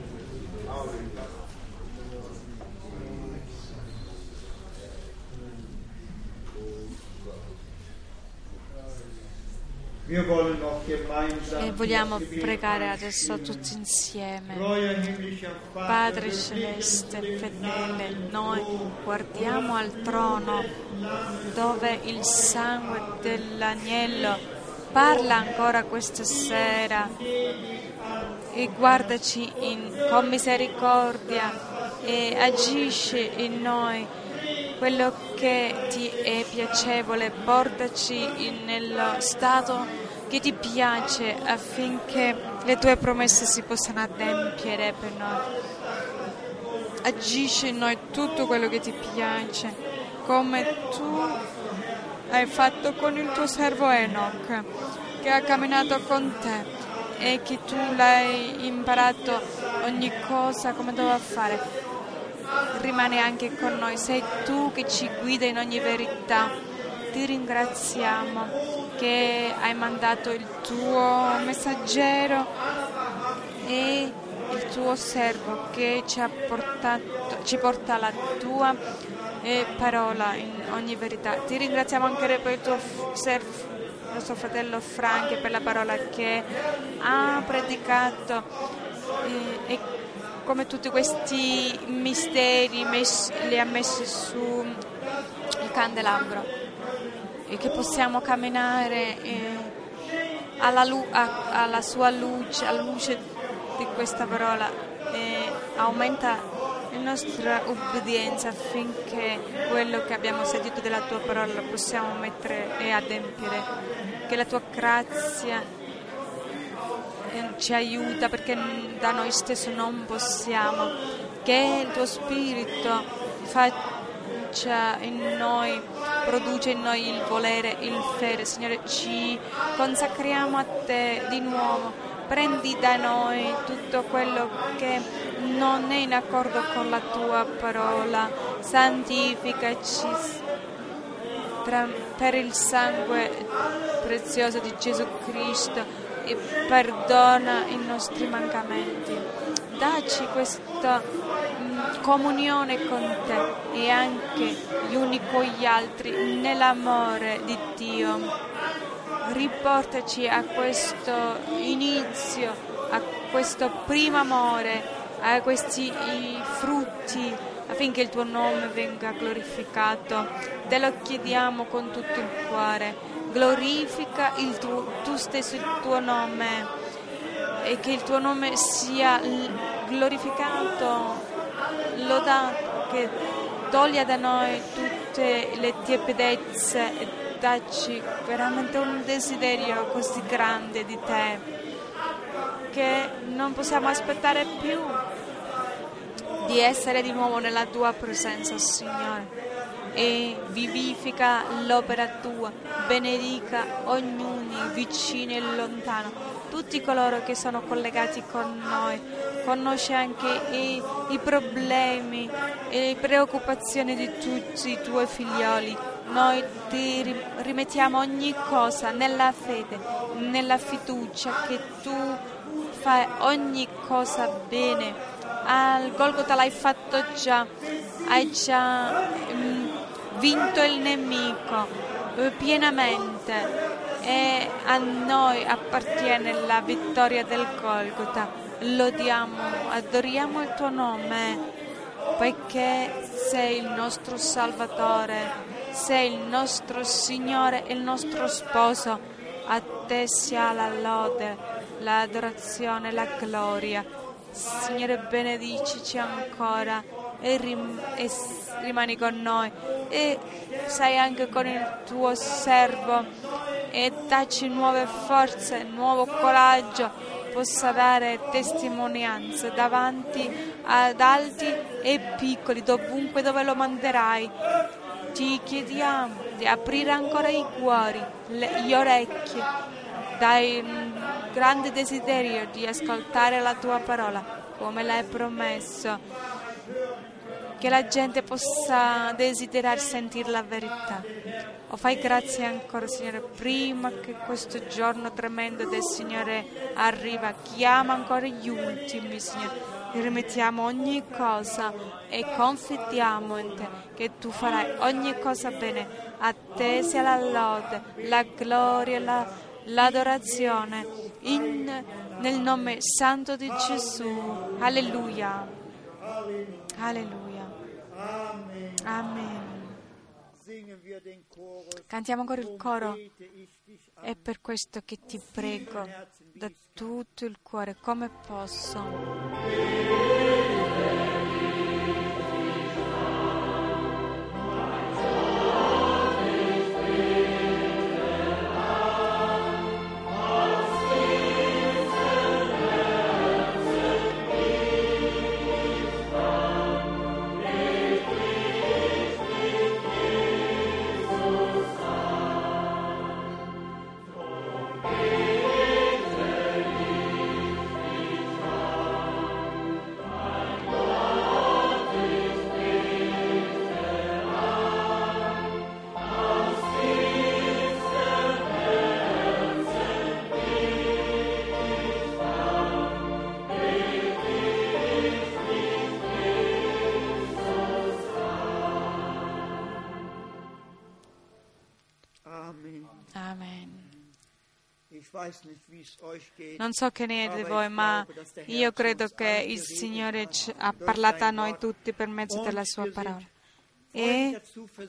E vogliamo pregare adesso tutti insieme. Padre Celeste, fedele, noi guardiamo al trono dove il sangue dell'agnello parla ancora questa sera e guardaci in, con misericordia e agisci in noi quello che ti è piacevole, portaci in, nello stato che ti piace affinché le tue promesse si possano adempiere per noi. Agisci in noi tutto quello che ti piace, come tu hai fatto con il tuo servo Enoch, che ha camminato con te e che tu l'hai imparato ogni cosa come doveva fare. Rimani anche con noi, sei tu che ci guida in ogni verità. Ti ringraziamo che hai mandato il tuo messaggero e il tuo servo che ci ha portato, ci porta la tua eh, parola in ogni verità. Ti ringraziamo anche per il tuo servo, il nostro fratello Frank, per la parola che ha predicato eh, e come tutti questi misteri messi, li ha messi su il candelabro e che possiamo camminare eh, alla, lu- a, alla sua luce, alla luce di questa parola e aumenta la nostra obbedienza affinché quello che abbiamo sentito della tua parola lo possiamo mettere e adempiere, che la tua grazia ci aiuta perché da noi stesso non possiamo, che il tuo spirito faccia in noi, produce in noi il volere, il fare. Signore, ci consacriamo a te di nuovo, prendi da noi tutto quello che non è in accordo con la tua parola, santificaci tra, per il sangue prezioso di Gesù Cristo e perdona i nostri mancamenti. Dacci questa mh, comunione con te e anche gli uni con gli altri nell'amore di Dio. Riportaci a questo inizio, a questo primo amore, a questi frutti affinché il tuo nome venga glorificato. Te lo chiediamo con tutto il cuore. Glorifica il tuo, tu stesso il tuo nome e che il tuo nome sia glorificato, lodato, che toglia da noi tutte le tiepidezze e dacci veramente un desiderio così grande di te che non possiamo aspettare più di essere di nuovo nella tua presenza, Signore. E vivifica l'opera tua, benedica ognuno, vicino e lontano, tutti coloro che sono collegati con noi. Conosce anche i, i problemi e le preoccupazioni di tutti i tuoi figlioli. Noi ti rimettiamo ogni cosa nella fede, nella fiducia che tu fai ogni cosa bene. Al Golgota l'hai fatto già, hai già mm, vinto il nemico eh, pienamente e a noi appartiene la vittoria del Golgota. Lodiamo, adoriamo il tuo nome, poiché sei il nostro Salvatore, sei il nostro Signore e il nostro Sposo. A te sia la lode, l'adorazione, la gloria. Signore, benedicici ancora e, rim- e rimani con noi e sei anche con il tuo servo e dacci nuove forze, nuovo coraggio, possa dare testimonianze davanti ad alti e piccoli, dovunque dove lo manderai. Ti chiediamo di aprire ancora i cuori, le, gli orecchi, dai un grande desiderio di ascoltare la tua parola, come l'hai promesso, che la gente possa desiderare sentire la verità. O fai grazie ancora, Signore, prima che questo giorno tremendo del Signore arriva, chiama ancora gli ultimi, Signore. Rimettiamo ogni cosa e confidiamo in te che tu farai ogni cosa bene. A te sia la lode, la gloria, la, l'adorazione in, nel nome santo di Gesù. Alleluia. Alleluia. Amen. Cantiamo ancora il coro. È per questo che ti prego da tutto il cuore, come posso. Non so che ne è di voi, ma io credo che il Signore ha parlato a noi tutti per mezzo della sua parola. E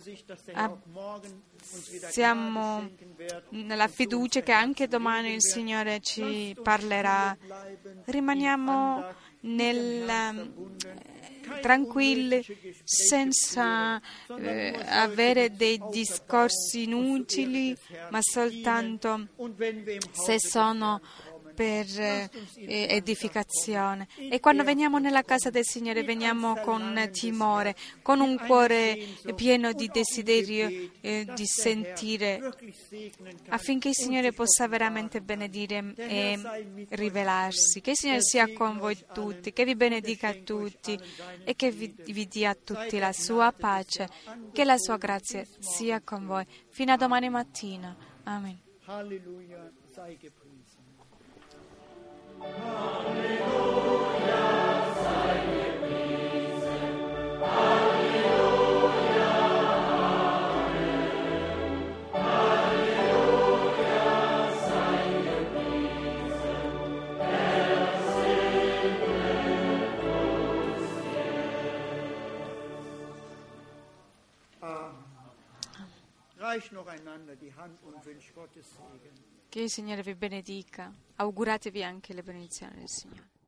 siamo nella fiducia che anche domani il Signore ci parlerà. Rimaniamo nel, tranquilli, senza eh, avere dei discorsi inutili, ma soltanto se sono per eh, edificazione. E quando veniamo nella casa del Signore veniamo con timore, con un cuore pieno di desiderio eh, di sentire, affinché il Signore possa veramente benedire e rivelarsi. Che il Signore sia con voi tutti, che vi benedica a tutti e che vi, vi dia a tutti la sua pace, che la sua grazia sia con voi fino a domani mattina. Amen. Halleluja, sei gepriesen. Reicht noch einander die Hand und wünscht Gottes Segen. Che il Signore vi benedica. Auguratevi anche le benedizioni del Signore.